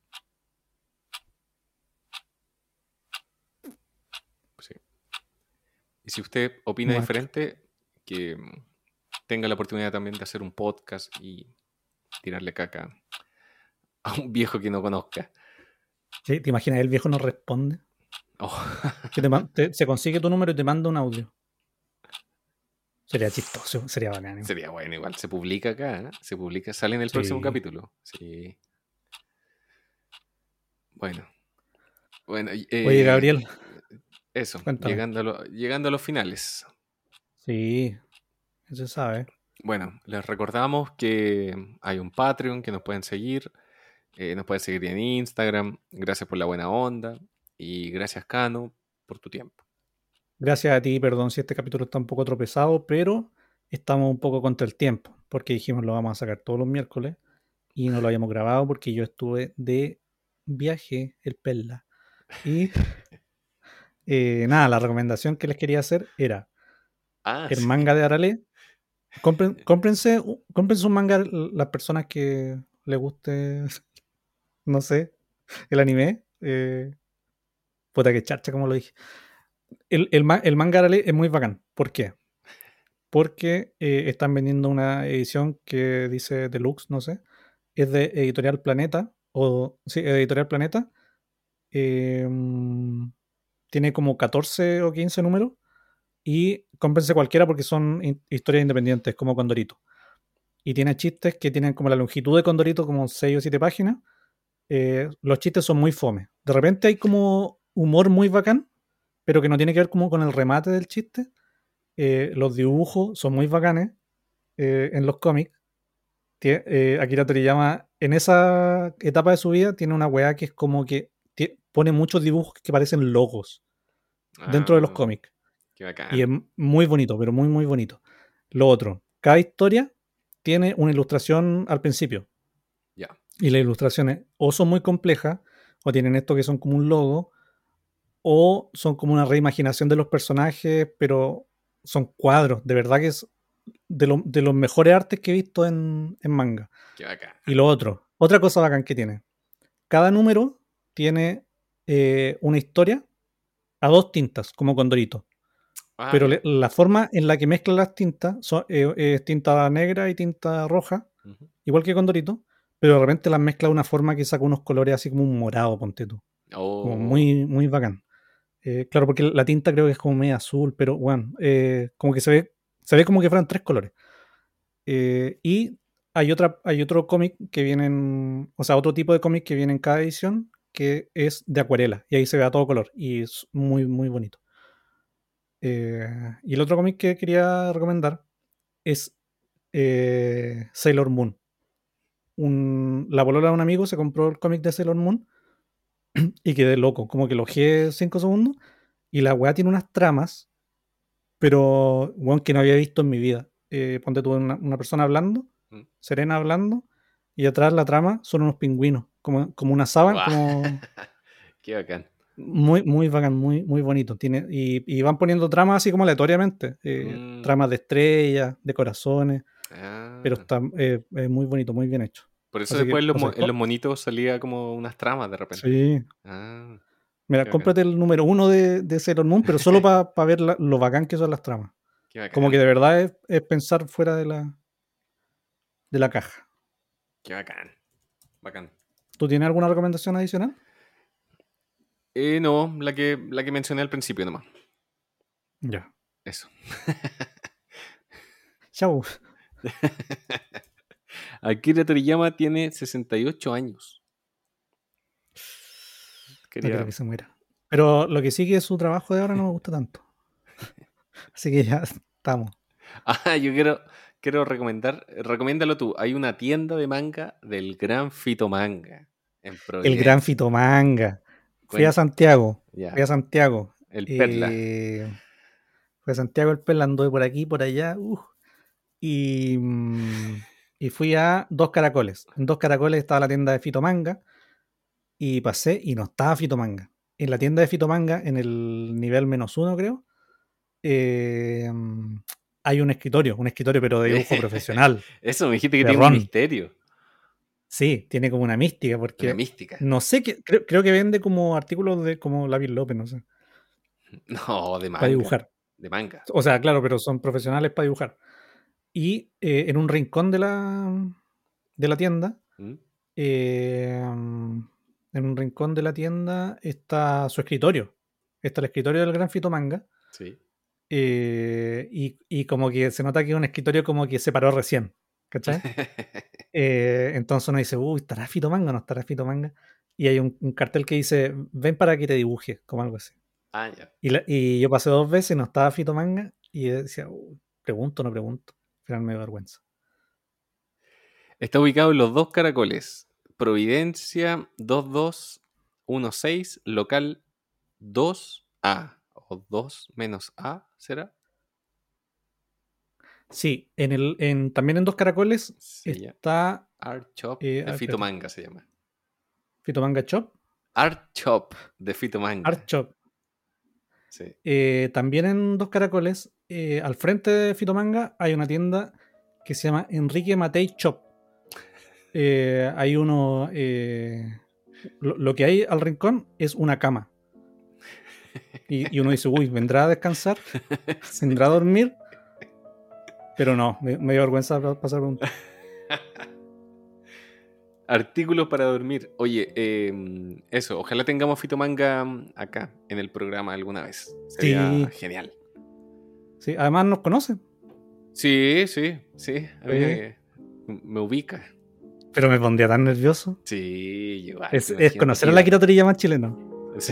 C: Sí. Y si usted opina
B: Guacho.
C: diferente, que mm, tenga la oportunidad también de hacer un podcast y tirarle caca a un viejo que no conozca.
B: ¿Sí? ¿Te imaginas? El viejo no responde.
C: Oh,
B: Que te man- te- se consigue tu número y te manda un audio. Sería chistoso, sería bacán. ¿eh?
C: sería bueno, igual. Se publica acá, ¿eh? Se publica, sale en el próximo
B: Sí.
C: capítulo. Sí. Bueno. Bueno, y,
B: Oye,
C: eh,
B: Gabriel,
C: eso,
B: cuéntame.
C: llegando a, lo- llegando a los finales.
B: Sí, eso se sabe.
C: Bueno, les recordamos que hay un Patreon que nos pueden seguir. eh, nos pueden seguir en Instagram. Gracias por la buena onda. Y gracias, Cano, por tu tiempo.
B: Gracias a ti, perdón si este capítulo está un poco tropezado, pero estamos un poco contra el tiempo, porque dijimos lo vamos a sacar todos los miércoles y no lo habíamos grabado porque yo estuve de viaje, el Perla. Y eh, nada, la recomendación que les quería hacer era
C: Ah,
B: el
C: sí.
B: manga de Arale. Compren, cómprense, cómprense un manga las personas que les guste, no sé, el anime. Eh, puta que charcha, como lo dije. El, el, ma- el manga Arale es muy bacán. ¿Por qué? Porque eh, están vendiendo una edición que dice Deluxe, no sé. Es de Editorial Planeta. O sí, Editorial Planeta. Eh, tiene como catorce o quince números. Y cómprense cualquiera porque son in- historias independientes, como Condorito. Y tiene chistes que tienen como la longitud de Condorito, como seis o siete páginas. Eh, los chistes son muy fome. De repente hay como humor muy bacán, pero que no tiene que ver como con el remate del chiste. Eh, los dibujos son muy bacanes eh, en los cómics. Tie- eh, Akira Toriyama, en esa etapa de su vida, tiene una weá que es como que tie- pone muchos dibujos que parecen logos dentro de los
C: Ah,
B: cómics.
C: qué
B: Y es
C: bacán.
B: muy bonito, pero muy, muy bonito. Lo otro, cada historia tiene una ilustración al principio.
C: Ya.
B: Y las ilustraciones o son muy complejas, o tienen esto que son como un logo, o son como una reimaginación de los personajes, pero son cuadros. De verdad que es de, lo- de los mejores artes que he visto en, en manga.
C: Qué bacán.
B: Y lo otro, otra cosa bacán que tiene. Cada número tiene eh, una historia a dos tintas, como Condorito.
C: Ah,
B: Pero
C: ya.
B: le- la forma en la que mezclan las tintas son, eh, es tinta negra y tinta roja,
C: Ujú.
B: igual que Condorito, pero de repente las mezcla de una forma que saca unos colores así como un morado, ponte tú. Como
C: Oh,
B: muy, muy bacán. Eh, claro, porque la tinta creo que es como media azul, pero bueno, eh, como que se ve, se ve como que fueran tres colores. Eh, y hay, otra, hay otro cómic que vienen, o sea, otro tipo de cómic que viene en cada edición que es de acuarela y ahí se ve a todo color y es muy, muy bonito. Eh, y el otro cómic que quería recomendar es eh, Sailor Moon. Un, la polola de un amigo se compró el cómic de Sailor Moon y quedé loco, como que lo ojeé cinco segundos y la weá tiene unas tramas, pero weón, que no había visto en mi vida. Eh, ponte tú una, una persona hablando,
C: mm.
B: Serena hablando, y atrás la trama son unos pingüinos, como, como una sábana,
C: Guau.
B: como
C: Qué bacán.
B: muy, muy bacán, muy, muy bonito. Tiene, y, y van poniendo tramas así como aleatoriamente, eh,
C: Mm,
B: tramas de estrellas, de corazones, pero
C: ah.
B: está eh, eh, muy bonito, muy bien hecho.
C: Por eso
B: Así
C: después
B: que,
C: en los,
B: no
C: mo-
B: sé,
C: en los
B: co-
C: monitos salía como unas tramas de repente.
B: sí.
C: Ah,
B: Mira,
C: qué bacán.
B: cómprate el número uno de, de Sailor Moon, pero solo para pa ver la- lo bacán que son las tramas.
C: Qué
B: Como que
C: bacán.
B: de verdad es, es pensar fuera de la, de la caja.
C: Qué bacán. Bacán.
B: ¿Tú tienes alguna recomendación adicional?
C: Eh, no, la que, la que mencioné al principio nomás.
B: Ya.
C: Eso.
B: Chau.
C: Akira Toriyama tiene sesenta y ocho años.
B: No
C: Quería...
B: creo que se muera. Pero lo que sí que su trabajo de ahora no me gusta tanto. Así que ya estamos.
C: Ah, yo quiero, quiero recomendar, recomiéndalo tú. Hay una tienda de manga del Gran Fito Manga en
B: El
C: Providencia.
B: gran Fitomanga. Fui a
C: Cuen-
B: Santiago.
C: ya,
B: Fui a Santiago.
C: el Perla.
B: Eh, fui a Santiago el Perla, anduve por aquí, por allá. uh, y, mm, y fui a Dos Caracoles. En Dos Caracoles estaba la tienda de Fitomanga. Y pasé y no estaba Fitomanga. en la tienda de Fitomanga, en el nivel menos uno, creo, eh, hay un escritorio, un escritorio pero de dibujo profesional.
C: Eso, me dijiste que
B: de
C: tiene un
B: Ron.
C: misterio.
B: Sí, tiene como una mística, porque
C: Una mística.
B: no sé qué, creo, creo que vende como artículos de como Lápiz López, no sé,
C: No, de manga.
B: para dibujar.
C: De manga.
B: O sea, claro, pero son profesionales para dibujar. Y eh, en un rincón de la, de la tienda,
C: ¿Mm?
B: eh, en un rincón de la tienda está su escritorio. Está el escritorio del Gran Fitomanga.
C: Sí.
B: Eh, y, y como que se nota que es un escritorio como que se paró recién, ¿cachai? eh, entonces uno dice, uy, ¿estará Fitomanga o no estará Fitomanga? Y hay un, un cartel que dice, ven para que te dibuje, como algo así.
C: Ah, ya.
B: Y, la, y yo pasé dos veces y no estaba Fitomanga y decía, uy, pregunto o no pregunto. Al final me dio vergüenza.
C: Está ubicado en los dos caracoles. Providencia dos dos uno seis, local dos A. O dos menos A, ¿será?
B: Sí, en el, en, también en Dos Caracoles
C: Sí, ya.
B: está
C: Art Shop
B: eh,
C: de
B: ah,
C: Fito
B: espérate,
C: Manga se llama.
B: Fitomanga Shop,
C: Art Shop de Fito Manga.
B: Art Shop.
C: Sí.
B: Eh, también en Dos Caracoles, eh, al frente de Fitomanga, hay una tienda que se llama Enrique Matei Shop. Eh, hay uno. Eh, lo, lo que hay al rincón es una cama. Y, y uno dice, uy, ¿vendrá a descansar? ¿Vendrá a dormir? Pero no, me, me dio vergüenza pasar por un...
C: Artículos para dormir. Oye, eh, eso, ojalá tengamos Fito Manga acá en el programa alguna vez. Sería
B: Sí.
C: genial.
B: Sí, además nos conocen.
C: Sí, sí, sí. A mí
B: Sí.
C: me, me ubica.
B: Pero me pondría tan nervioso.
C: Sí, igual.
B: Es, es
C: imagínate
B: conocer a
C: que-
B: la Akira Toriyama chileno.
C: Sí.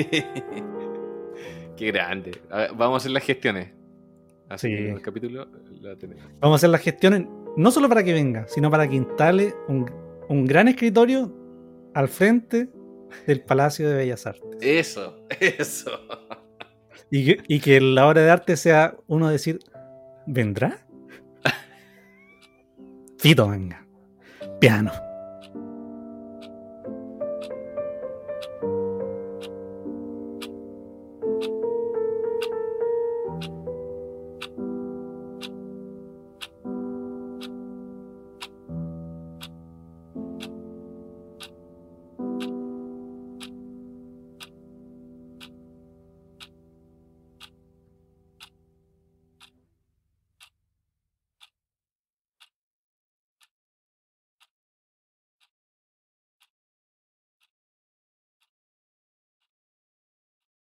C: Qué grande. A ver, vamos a hacer las gestiones. Así
B: Sí.
C: que el capítulo la tenemos.
B: Vamos a hacer las gestiones no solo para que venga, sino para que instale un, un gran escritorio al frente del Palacio de Bellas Artes.
C: Eso, eso.
B: Y que, y que la obra de arte sea uno decir, ¿vendrá? Fitomanga. Piano.